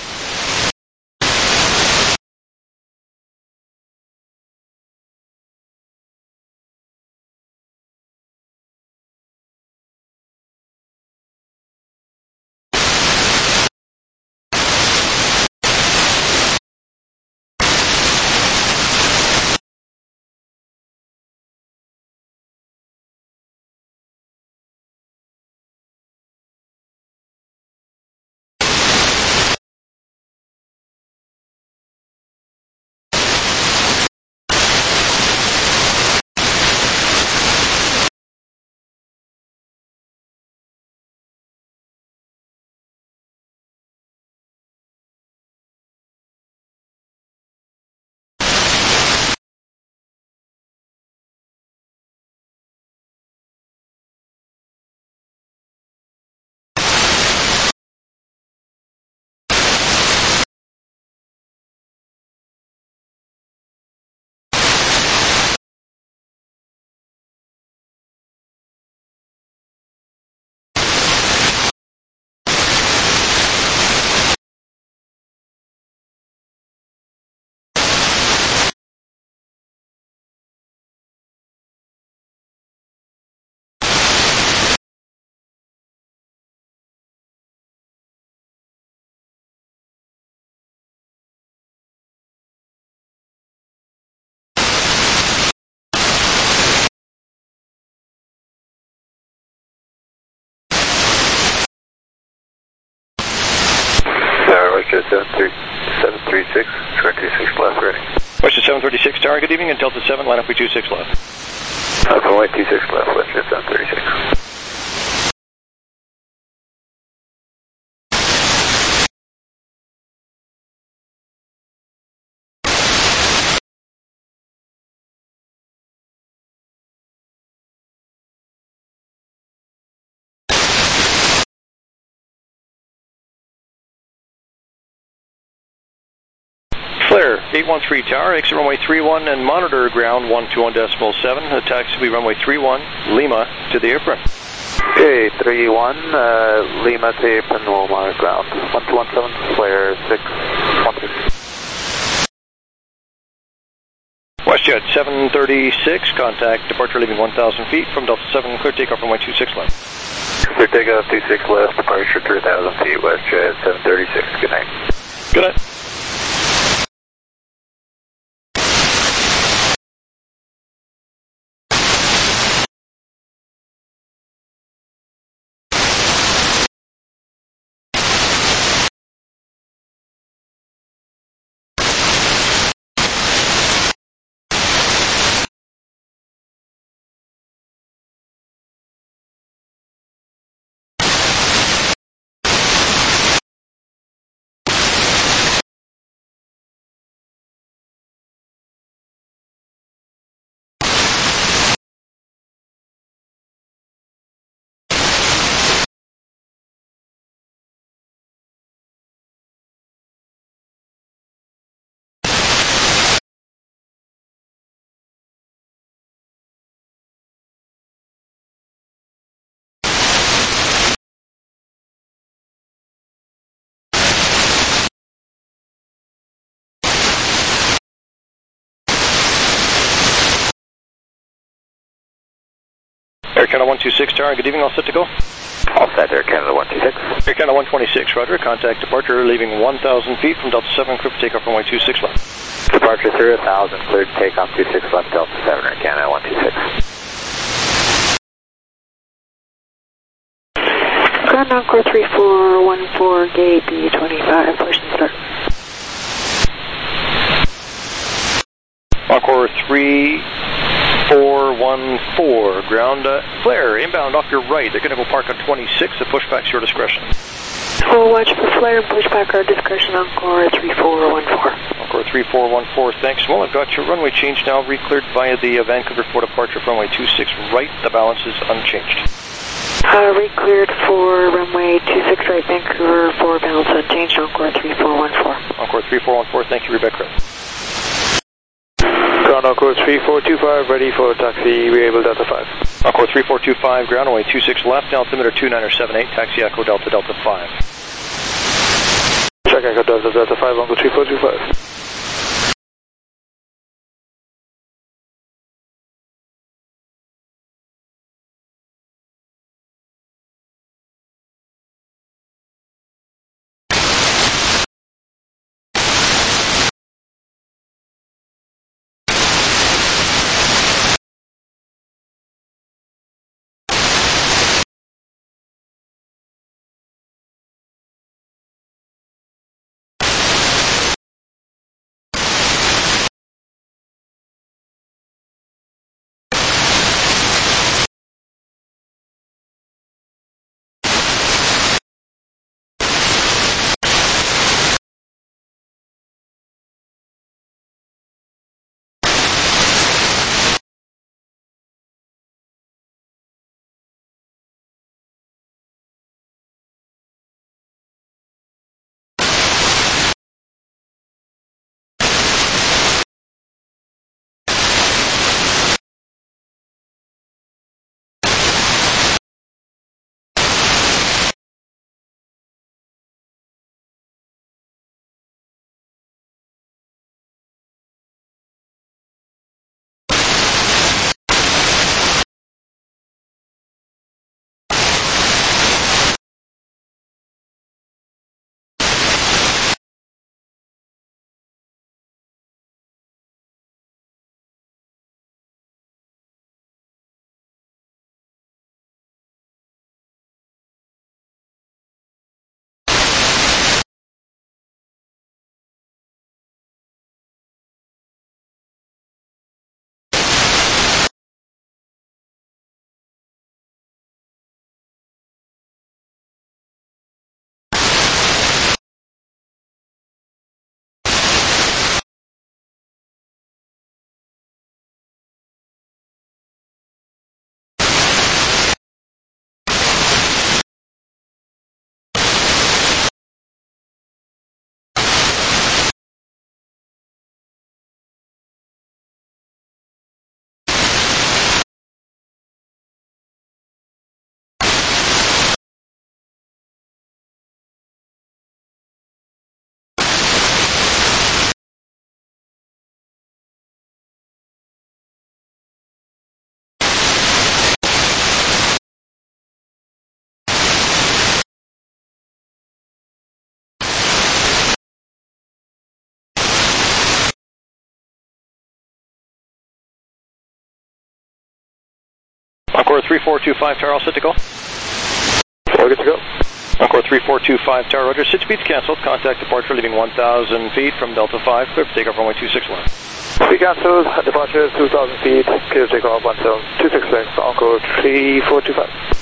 seven three six, correct two six left, ready. Western seven thirty-six, Tower, good evening, and Delta seven, line up with two six left. Alpha White two six left, Western seven thirty-six. Flare eight one three, Tower, exit runway three one and monitor ground one two one decimal seven. The taxi will be runway three one, Lima, to the apron. Okay, three one, uh, Lima to apron, we'll monitor ground one two one seven, flare six one two. WestJet seven thirty-six, contact departure leaving one thousand feet from Delta seven, clear takeoff runway two six left. Clear takeoff two six left, departure three thousand feet, WestJet seven thirty-six, good night. Good night. Canada one two six Tower, good evening, all set to go? All set, Air Canada one two six. Air Canada one twenty-six, roger, contact departure, leaving one thousand feet from Delta seven, clear for takeoff runway two six left. Departure through one thousand, cleared takeoff two six left, Delta seven, Air Canada one two six. Ground Encore three four one four, gate B twenty-five, push and start. Encore three four one four, ground uh, flare, inbound off your right. They're going to go park on twenty-six, the pushback's your discretion. We'll watch for flare and pushback, our discretion, Encore three four one four. Encore three four one four, thanks. Well, I've got your runway change now, re-cleared via the uh, Vancouver for departure for runway two six right, the balance is unchanged. Uh, re-cleared for runway two six right, Vancouver for balance unchanged, Encore three four one four. Encore three four one four, thank you, Rebecca. Ground Encore three four two five, ready for taxi, reable Delta five. Encore three four two five, ground away two six left, altimeter two nine seven eight, taxi Echo Delta Delta five. Check Echo Delta Delta five, Encore three four two five. Encore three four two five Tower, all set to go? All good to go. Encore three four two five Tower, roger. Six speeds canceled. Contact departure leaving one thousand feet from Delta five. Clear for takeoff runway two six one. Speed cancelled, departure two thousand feet, clear to takeoff one seven two six six, Encore three four two five.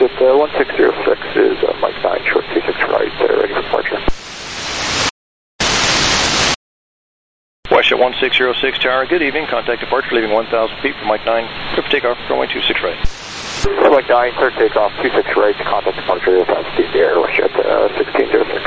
WestJet uh, one six zero six is uh, Mike nine, short two six right, uh, ready for departure. WestJet one six zero six tower, good evening. Contact departure leaving one thousand feet from Mike nine. Clear for takeoff, runway two six right. Mike nine, clear takeoff, two six right, contact departure one thousand feet in the air, WestJet uh, sixteen zero six.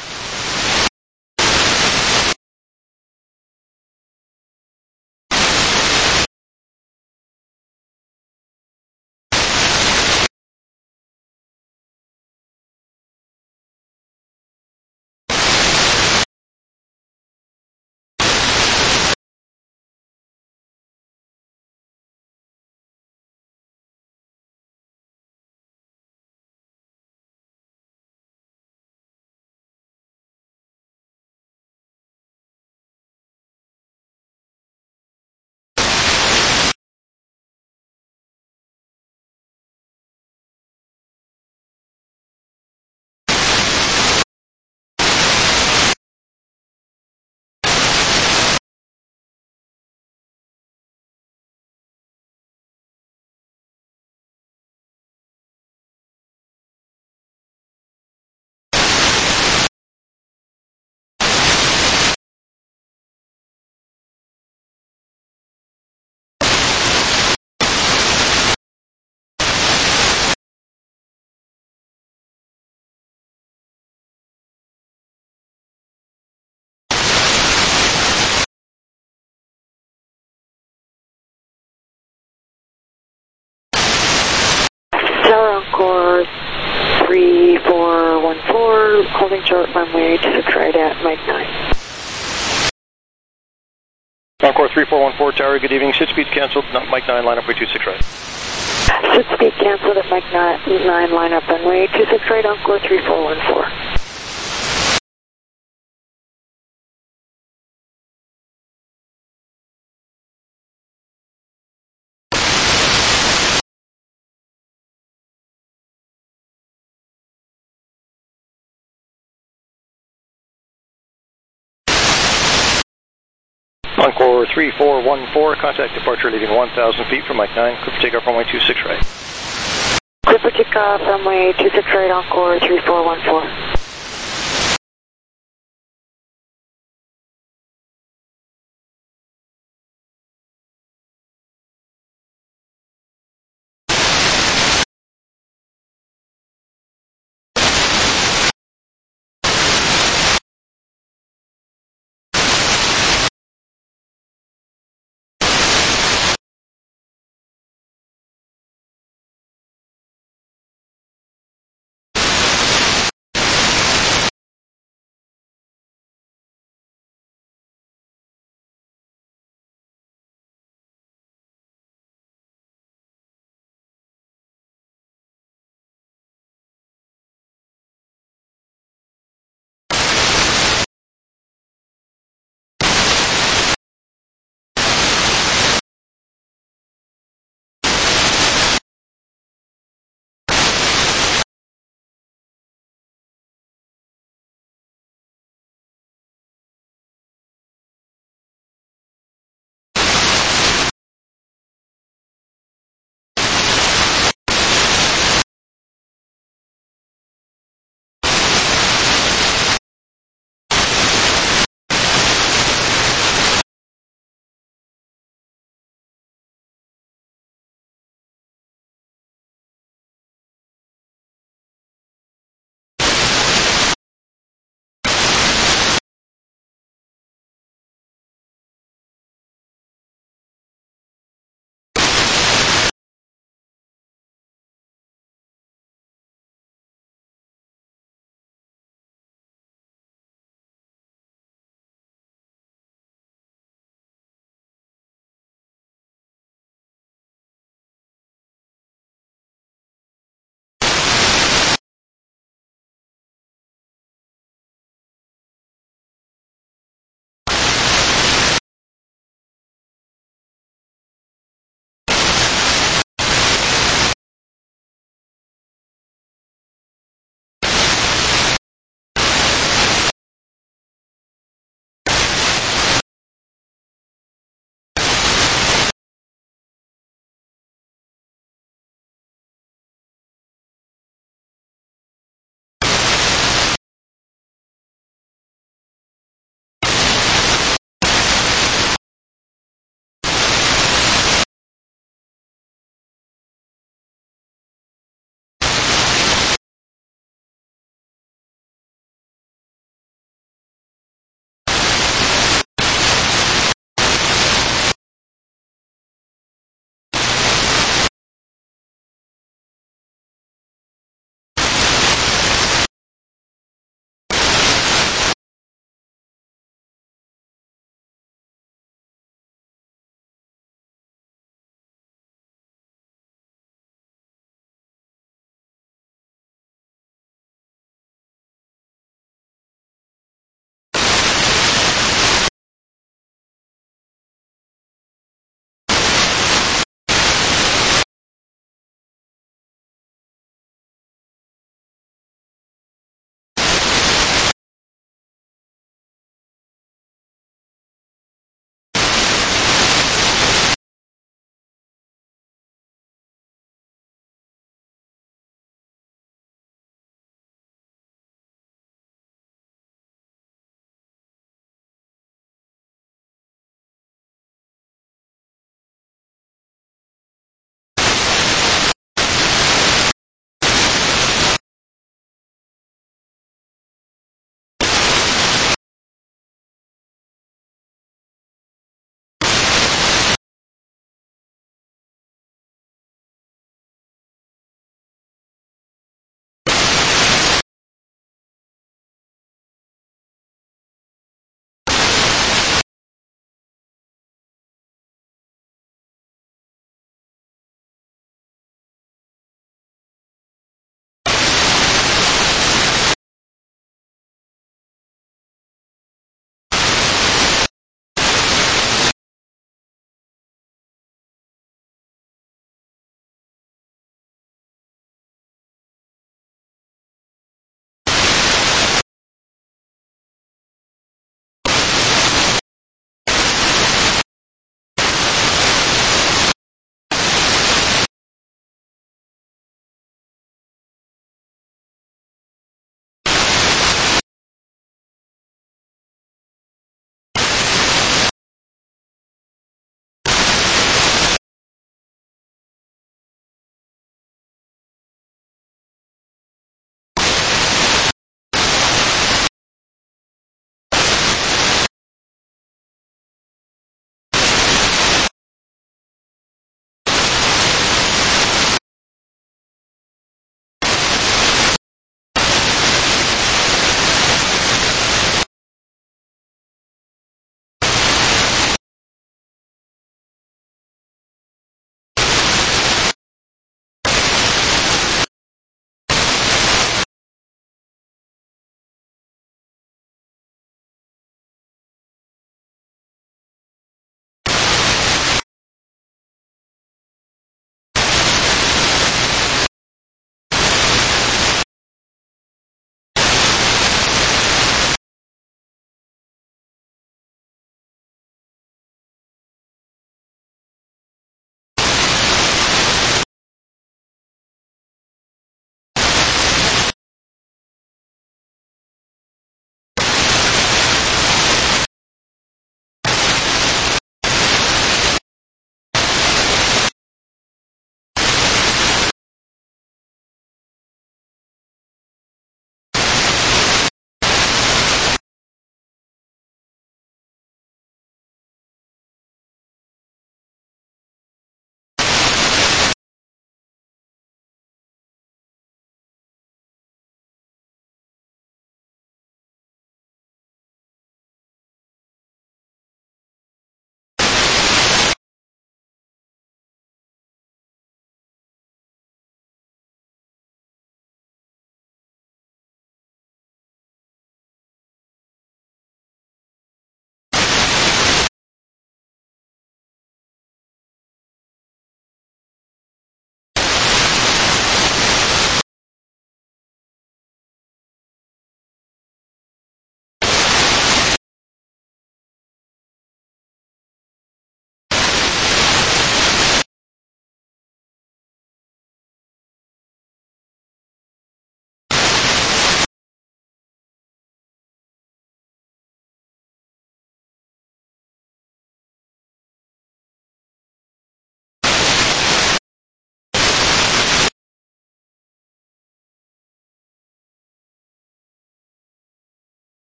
Tower Encore three four one four, holding short runway two six right at Mike nine. Encore three four one four tower, good evening. Sit speed canceled, Mike nine, line up way two six right. Sit speed canceled at Mike nine, line up runway two six right, Encore three four one four. Encore three four one four, contact departure leaving one thousand feet from Mike nine. Clear for takeoff, runway two six right. Clear for takeoff, runway two six right, Encore three four one four.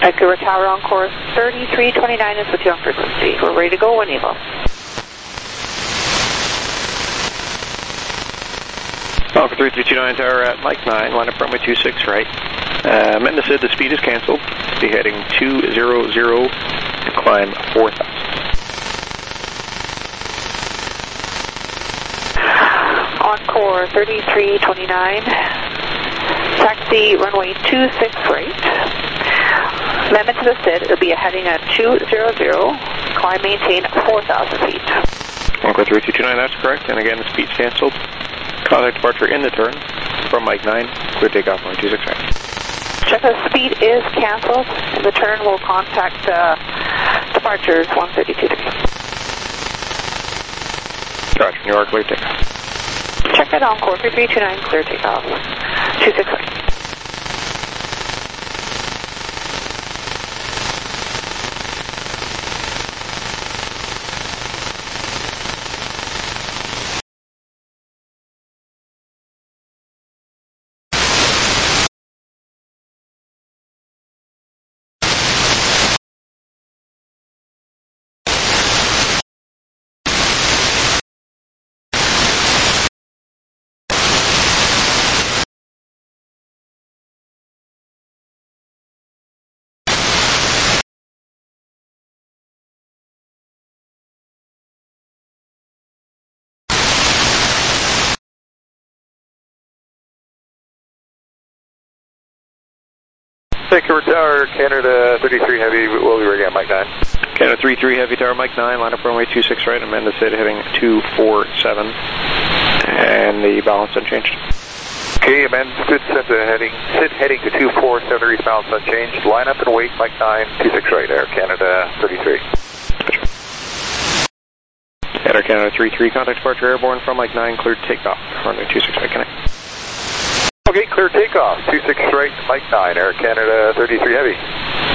Vancouver Tower on course thirty-three twenty-nine is with you on frequency. We're ready to go when Evo. Alpha three three two nine Tower at Mike nine, line up runway two six right. Uh, Menda said the speed is cancelled. Be heading two zero zero to climb four thousand. Encore thirty-three twenty-nine. Taxi runway two six right. Amendment to the S I D, it'll be a heading at two zero zero. Climb maintain four thousand feet. Encore three two two nine, that's correct. And again, the speed's cancelled. Contact departure in the turn from Mike nine. Clear takeoff runway two six right. Check the speed is cancelled. In the turn, we'll contact uh, departures one thirty-two three. Roger, New York, clear takeoff. Check that Encore three three two nine, clear takeoff. two six right. Vancouver Tower, Canada thirty-three Heavy, we'll be ready on Mike nine. Canada three three Heavy Tower, Mike nine, line up runway two six right, Amanda said heading two four seven, and the balance unchanged. Okay, Amanda, good set to heading, sit heading to two four seven, reach balance unchanged, line up and wait, Mike nine, two six right, Air Canada thirty-three. Gotcha. Air Canada three three, contact departure airborne from Mike nine, cleared takeoff, runway two six right, connect. Okay, clear takeoff, two six right, Mike nine, Air Canada thirty-three Heavy.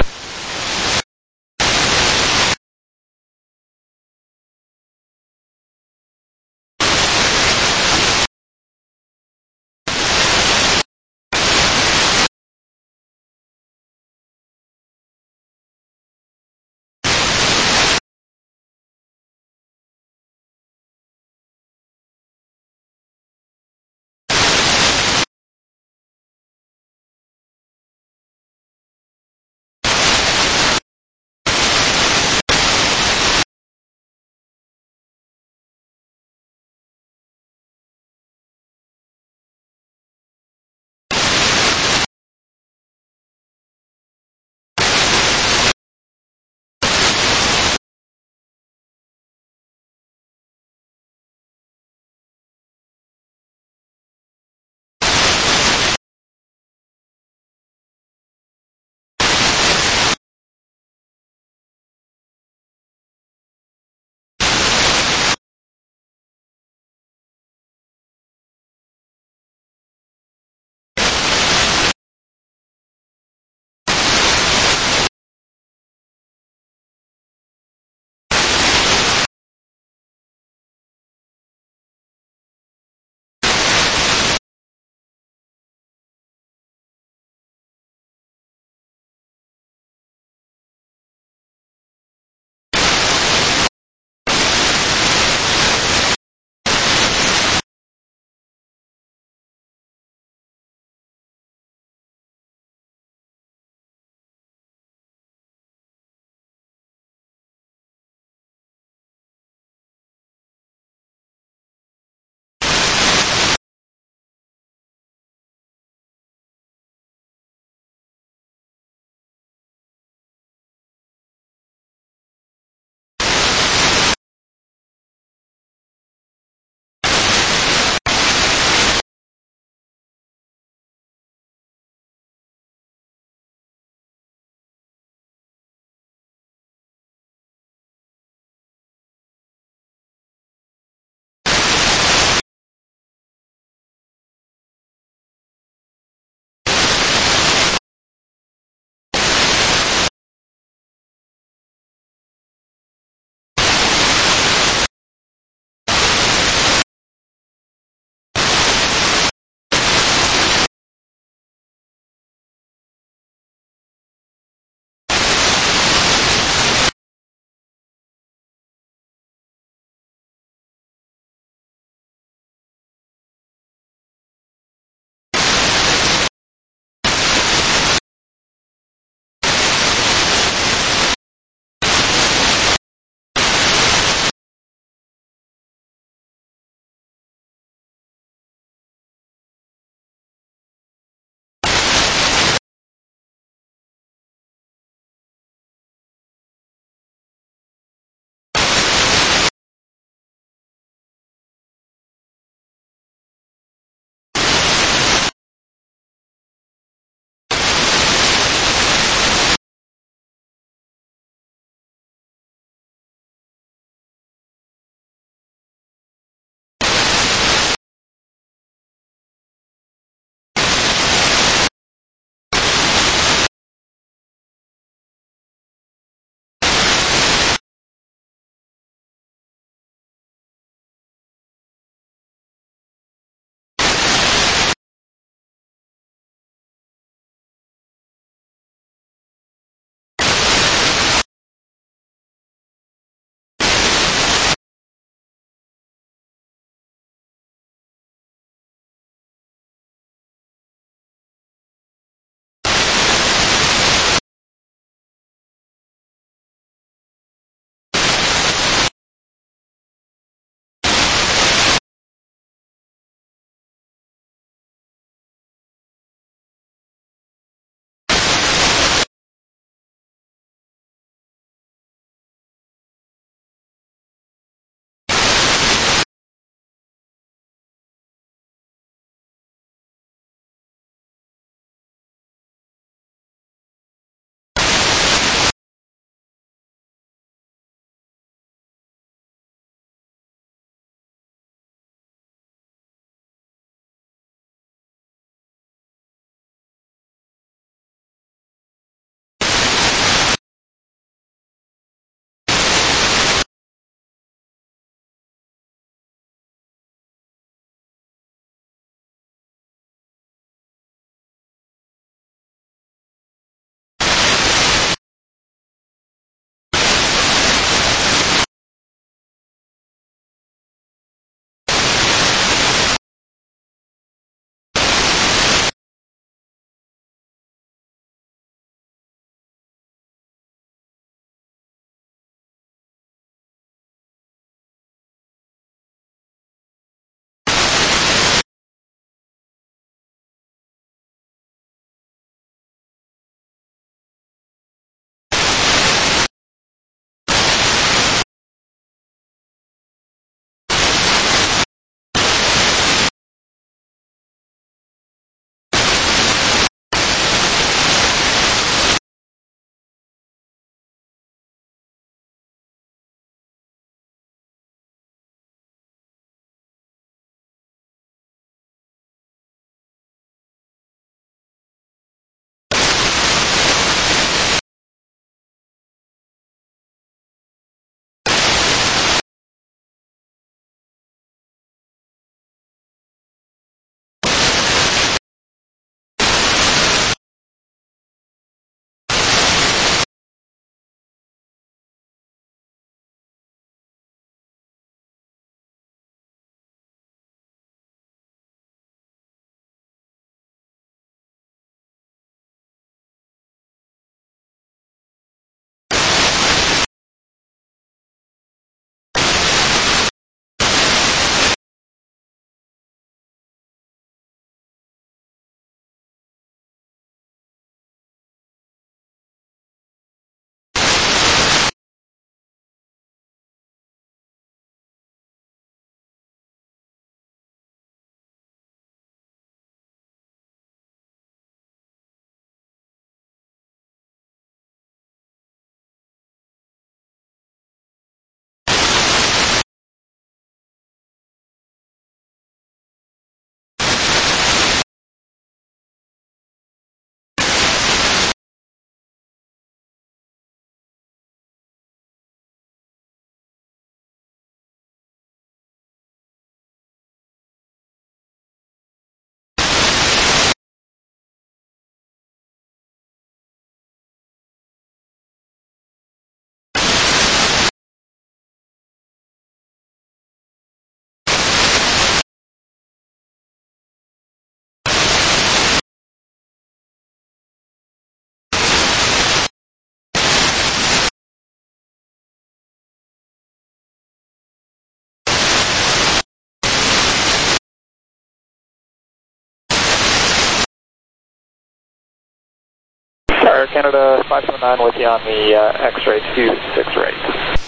Air Canada five seven nine with you on the uh, X-ray two six right.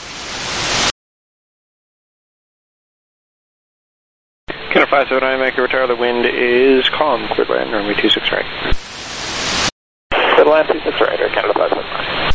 Canada five seven nine, Vancouver Tower, the wind is calm, clear to land, runway two six right. Clear to land two six right, Air Canada five seven nine.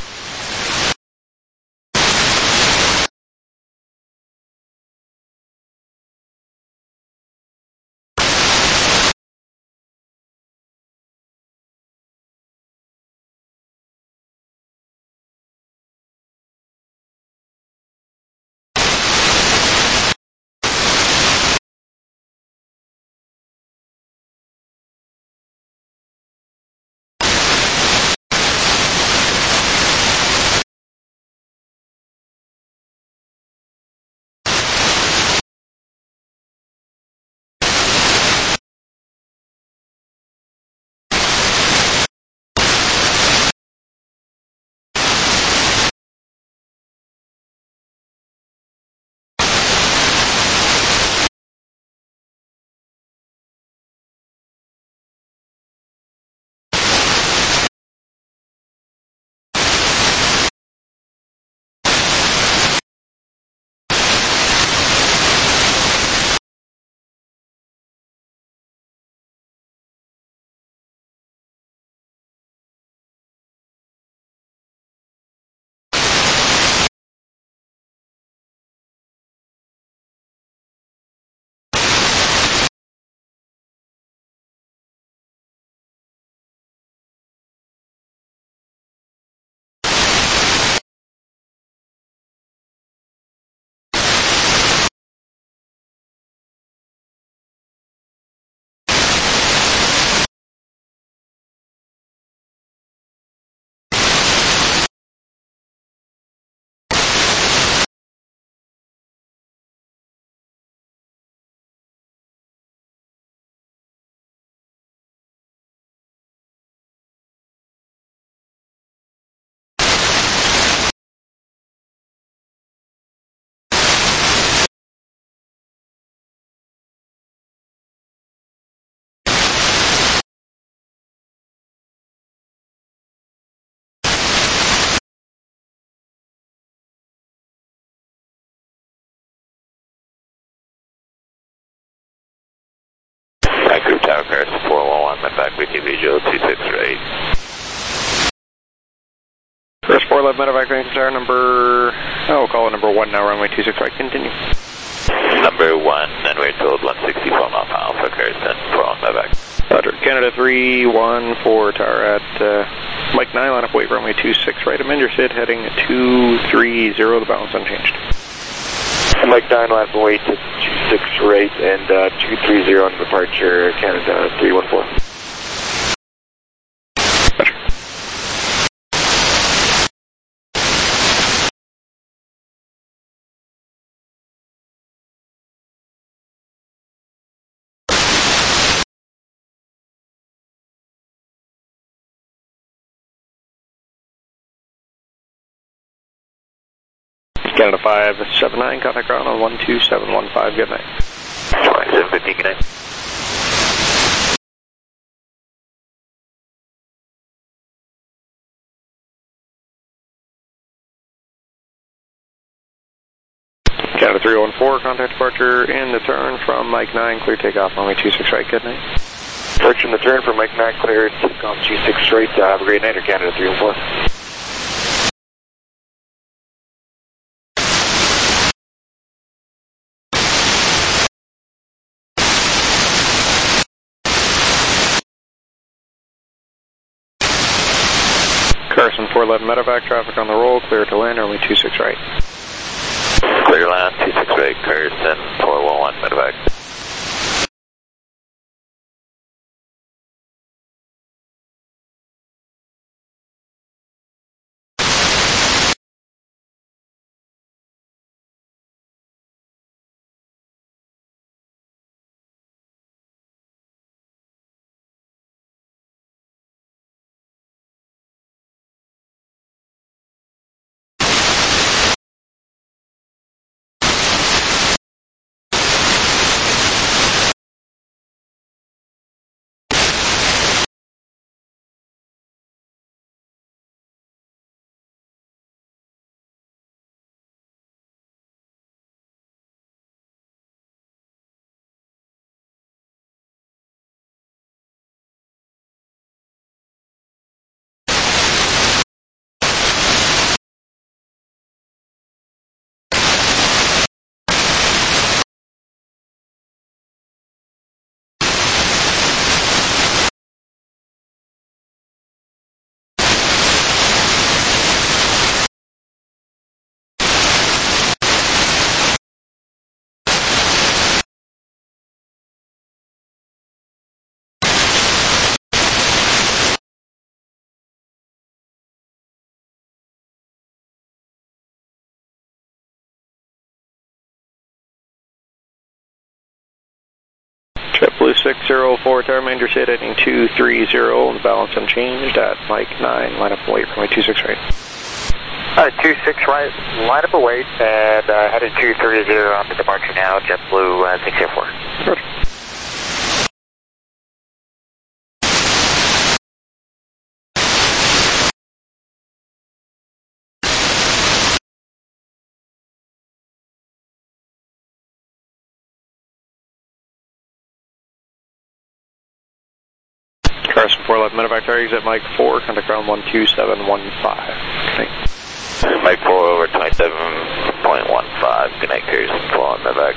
Vancouver Tower, Paris four one one, medevac with you, visual two six right. Paris four eleven, medevac, Vancouver Tower, number, oh, we'll call it number one now, runway two six right, continue. Number one, and we're told one sixty-four mile per hour for Carson, four one medevac. Roger, Canada three one four, tower at uh, Mike nine, line up wait, runway two six right, amend your S I D, heading two three zero, the balance unchanged. Mike nine, line up wait to two six right, and uh, two three zero on departure, Canada three one four. Canada five seven nine, contact ground on one two seven one five, good night. twenty-seven fifty, good night. Canada three one four, contact departure in the turn from Mike nine, clear takeoff, runway two six right, good night. Departure in the turn from Mike nine, clear takeoff two six right, uh, have a great night, or Canada three one four. Carson four eleven, medevac, traffic on the roll, clear to land, runway two six right. Clear land, two six right, Carson, four one one, medevac. six zero four tower, Manger Sid heading two three zero, and balance unchanged at Mike nine, line up and wait for my two six right. Uh, two six right, line up and wait, and uh, heading two three zero on the departure now, JetBlue uh, six zero four. Roger. Carson four eleven, medevac tower, exit Mike four, contact ground one two seven one five. Okay. Mike four over twenty-seven point one five, good night, Carson four on medevac.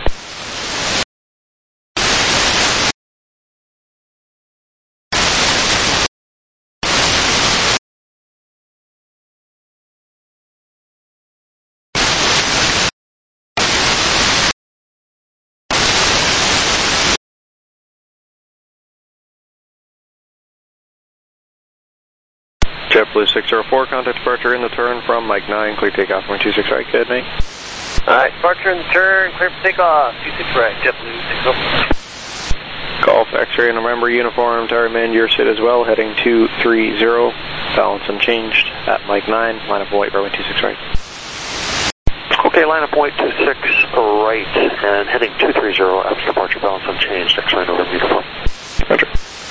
JetBlue six zero four, contact departure in the turn from Mike nine, clear takeoff, one two six right, good night. Alright, departure in the turn, clear for takeoff, two six right, JetBlue six zero four. Golf X-ray November uniform, tower man, your sit as well, heading two three zero, balance unchanged at Mike nine, line up white, runway two six right. Okay, line up white two six right, and heading two three zero after departure, balance unchanged, X-ray November uniform. Roger.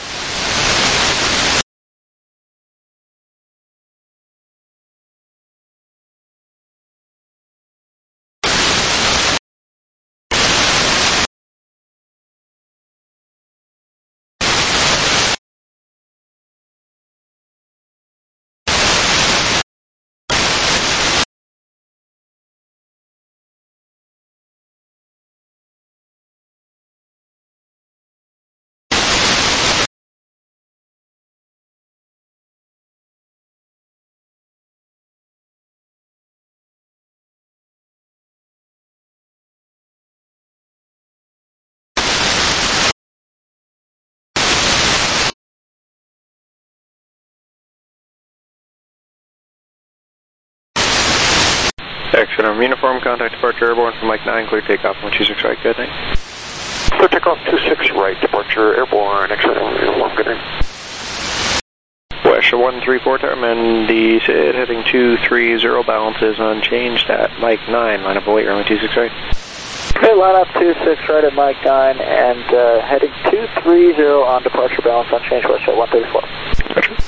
X-ray uniform, contact departure airborne from Mike nine, clear takeoff, one two six right, good night. Clear takeoff two six right, departure airborne, X-ray November uniform, good night. West one three four tower, Mendy Sid heading two three zero, balance is unchanged at Mike nine, line up await, runway two six right. Okay, line up two six right at Mike nine, and uh, heading two three zero on departure, balance unchanged, west at one thirty-four. Roger.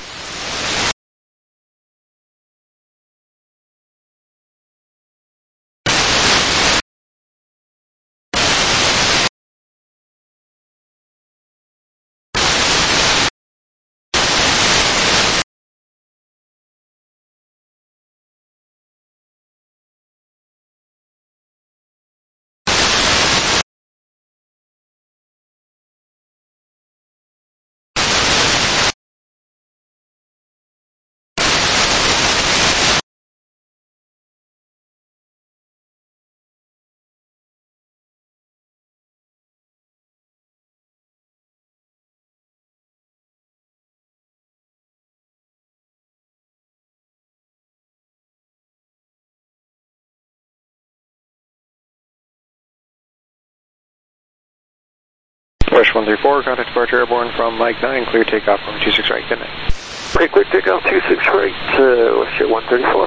West one three four, contact departure airborne from Mike nine, clear takeoff, one two six right, good night. Okay, clear takeoff two six right, uh, west at one thirty-four.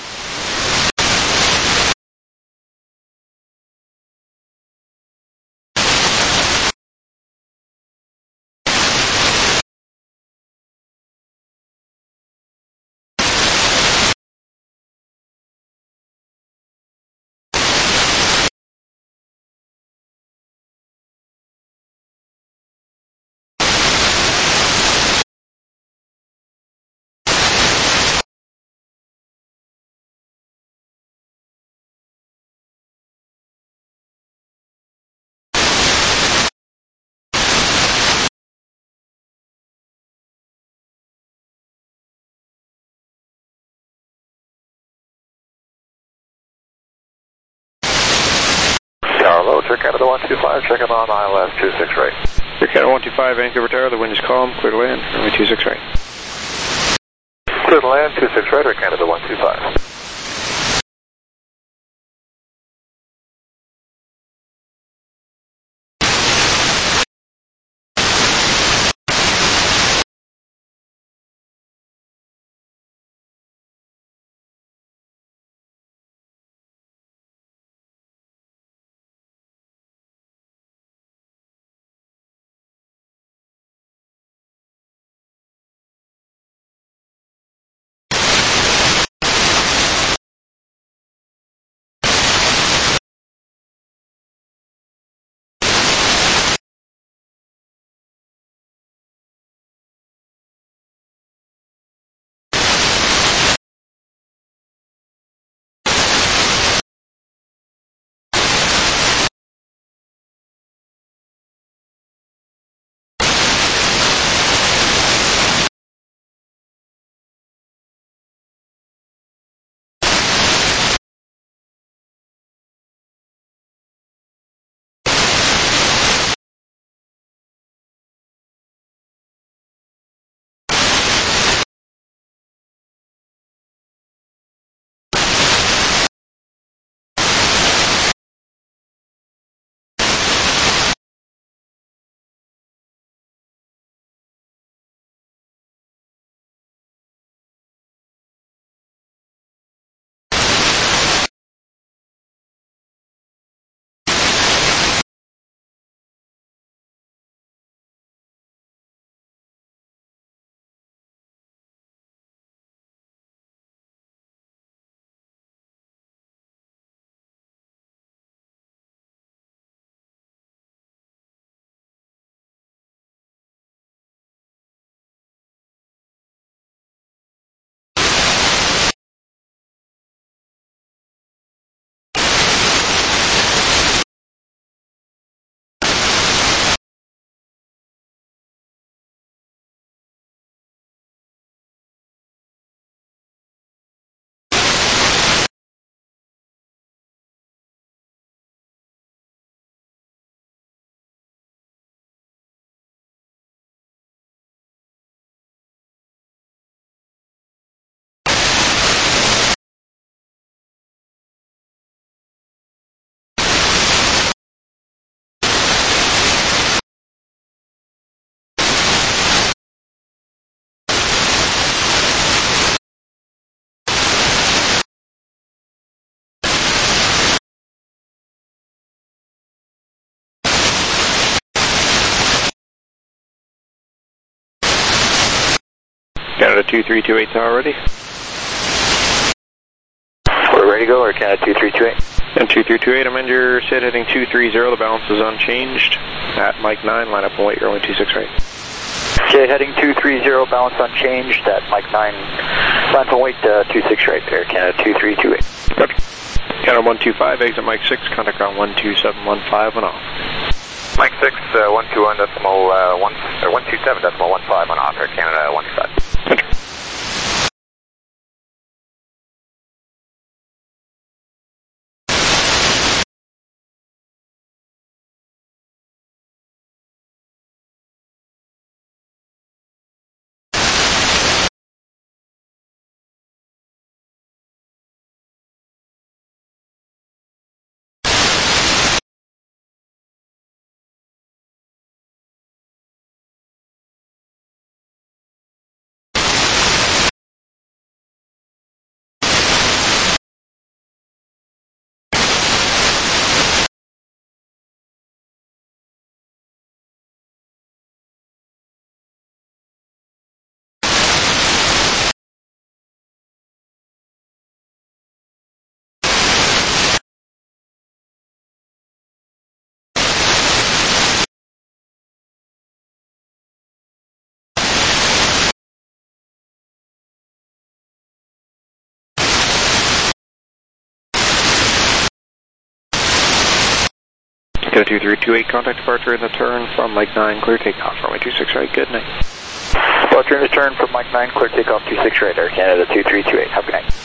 Tower low, check out of the one two five, check in on I L S two six right. Check out one two five, Vancouver Tower, the wind is calm, clear to land, runway two six right. Clear to land, two six right, or Canada one two five. Canada two three two eight tower ready. We're ready to go, or Canada two three two eight? And two three two eight, I'm in your S I D heading two three zero, the balance is unchanged. At Mike nine, line up and wait, runway two six right. Okay, heading two three zero, balance unchanged at Mike nine, line up and wait, uh, two six right there, Canada two three two eight. Roger. Canada one two five, exit Mike six, contact ground one two seven one five, and off. Mike six, uh, one two one decimal, uh, one, or one two seven decimal one five on off, Air Canada one two five. Roger. Canada two three two eight, contact departure in the turn from Mike nine, clear takeoff, runway two six right, good night. Departure in the turn from Mike nine, clear takeoff two six right, Air Canada two three two eight, have a good night.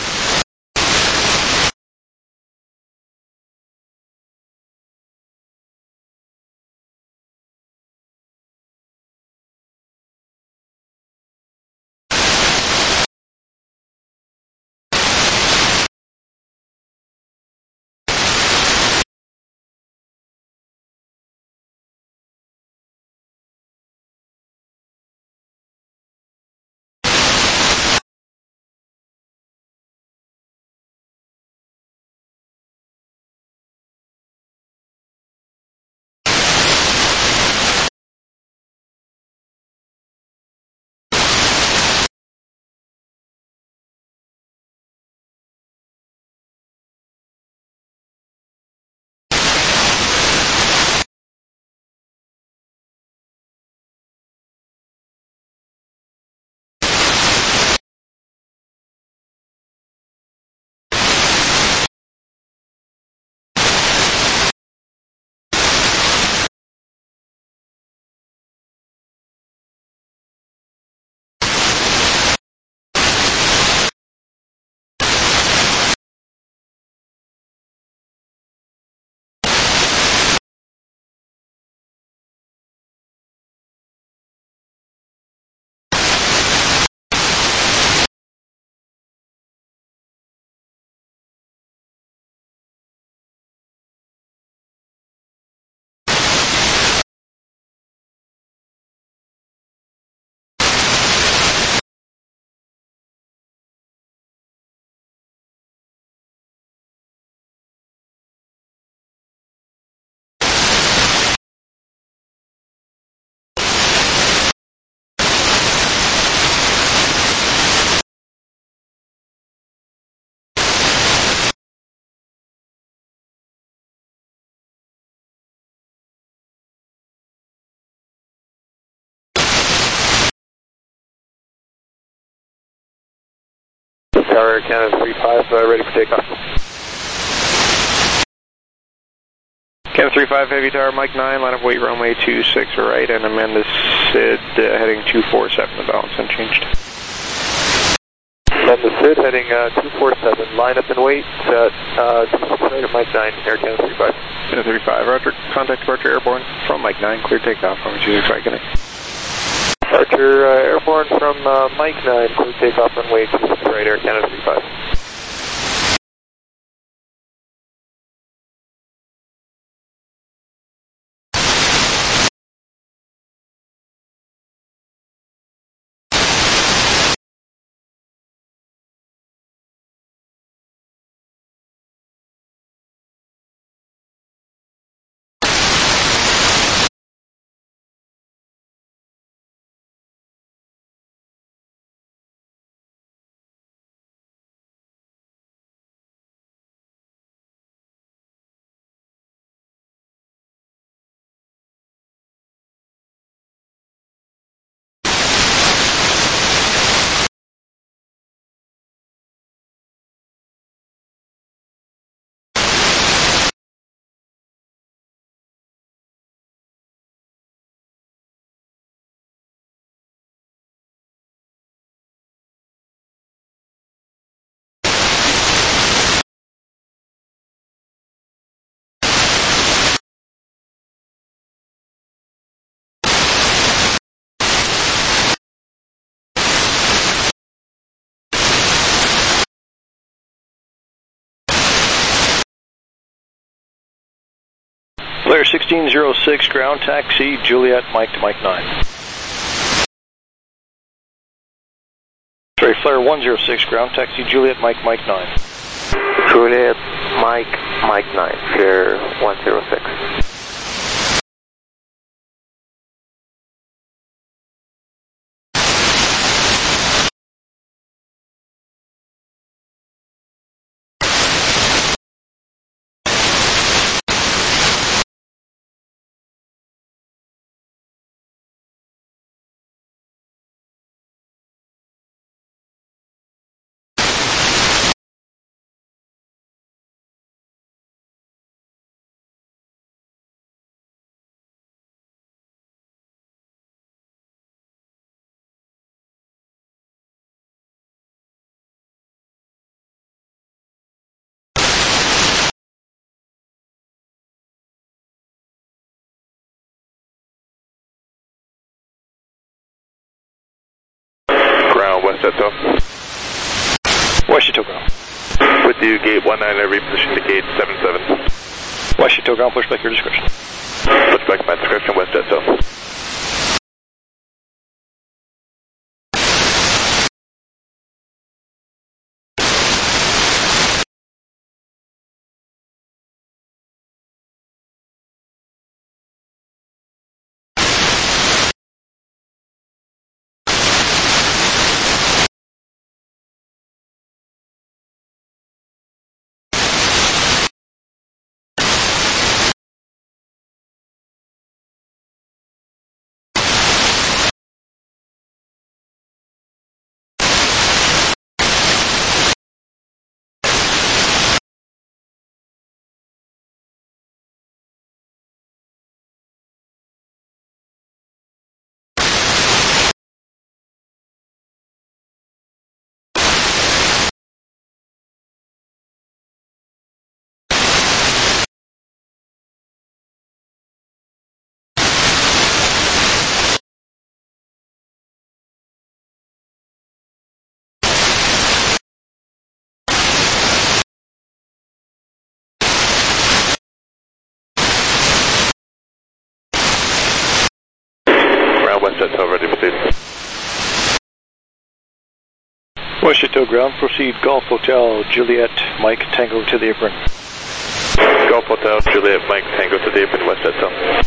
Tower Canada three five, uh, ready for takeoff. Canada three five, Heavy Tower, Mike nine, line up wait, runway two six right, and amend the S I D uh, heading two four seven, the balance unchanged. Amend the S I D heading uh, two four seven, line up and wait at uh, two six right at Mike nine, Air Canada three five. Canada three five, roger, contact departure airborne from Mike nine, clear takeoff, runway two six right, good night. Departure uh, airborne from uh, Mike nine, clear takeoff runway two six right, Air Canada three five. Flare sixteen oh six, ground taxi, Juliet, Mike to Mike nine. Sorry, Flare one oh six, ground taxi, Juliet, Mike, Mike nine. Juliet, Mike, Mike nine, Flare one oh six. West Esso. West Chateau ground. With you, gate one nine, reposition to gate seven seven. West Chateau ground, push back your discretion. Push back my discretion, West Esso. West Esso, ready to proceed. West Chateau ground, proceed Golf Hotel, Juliet, Mike, Tango to the apron. Golf Hotel, Juliet, Mike, Tango to the apron, West Esso.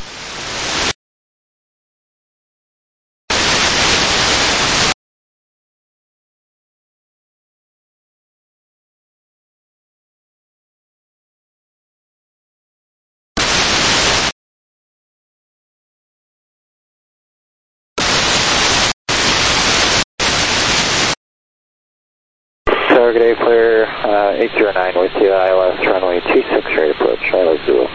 Target A, Flare uh, eight oh nine with you, I L S, runway two six right approach, I L S Zulu.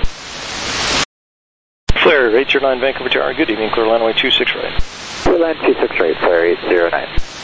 Flare eight oh nine, Vancouver Tower, good evening, clear runway two six right. Clear line two six right, Flare eight oh nine.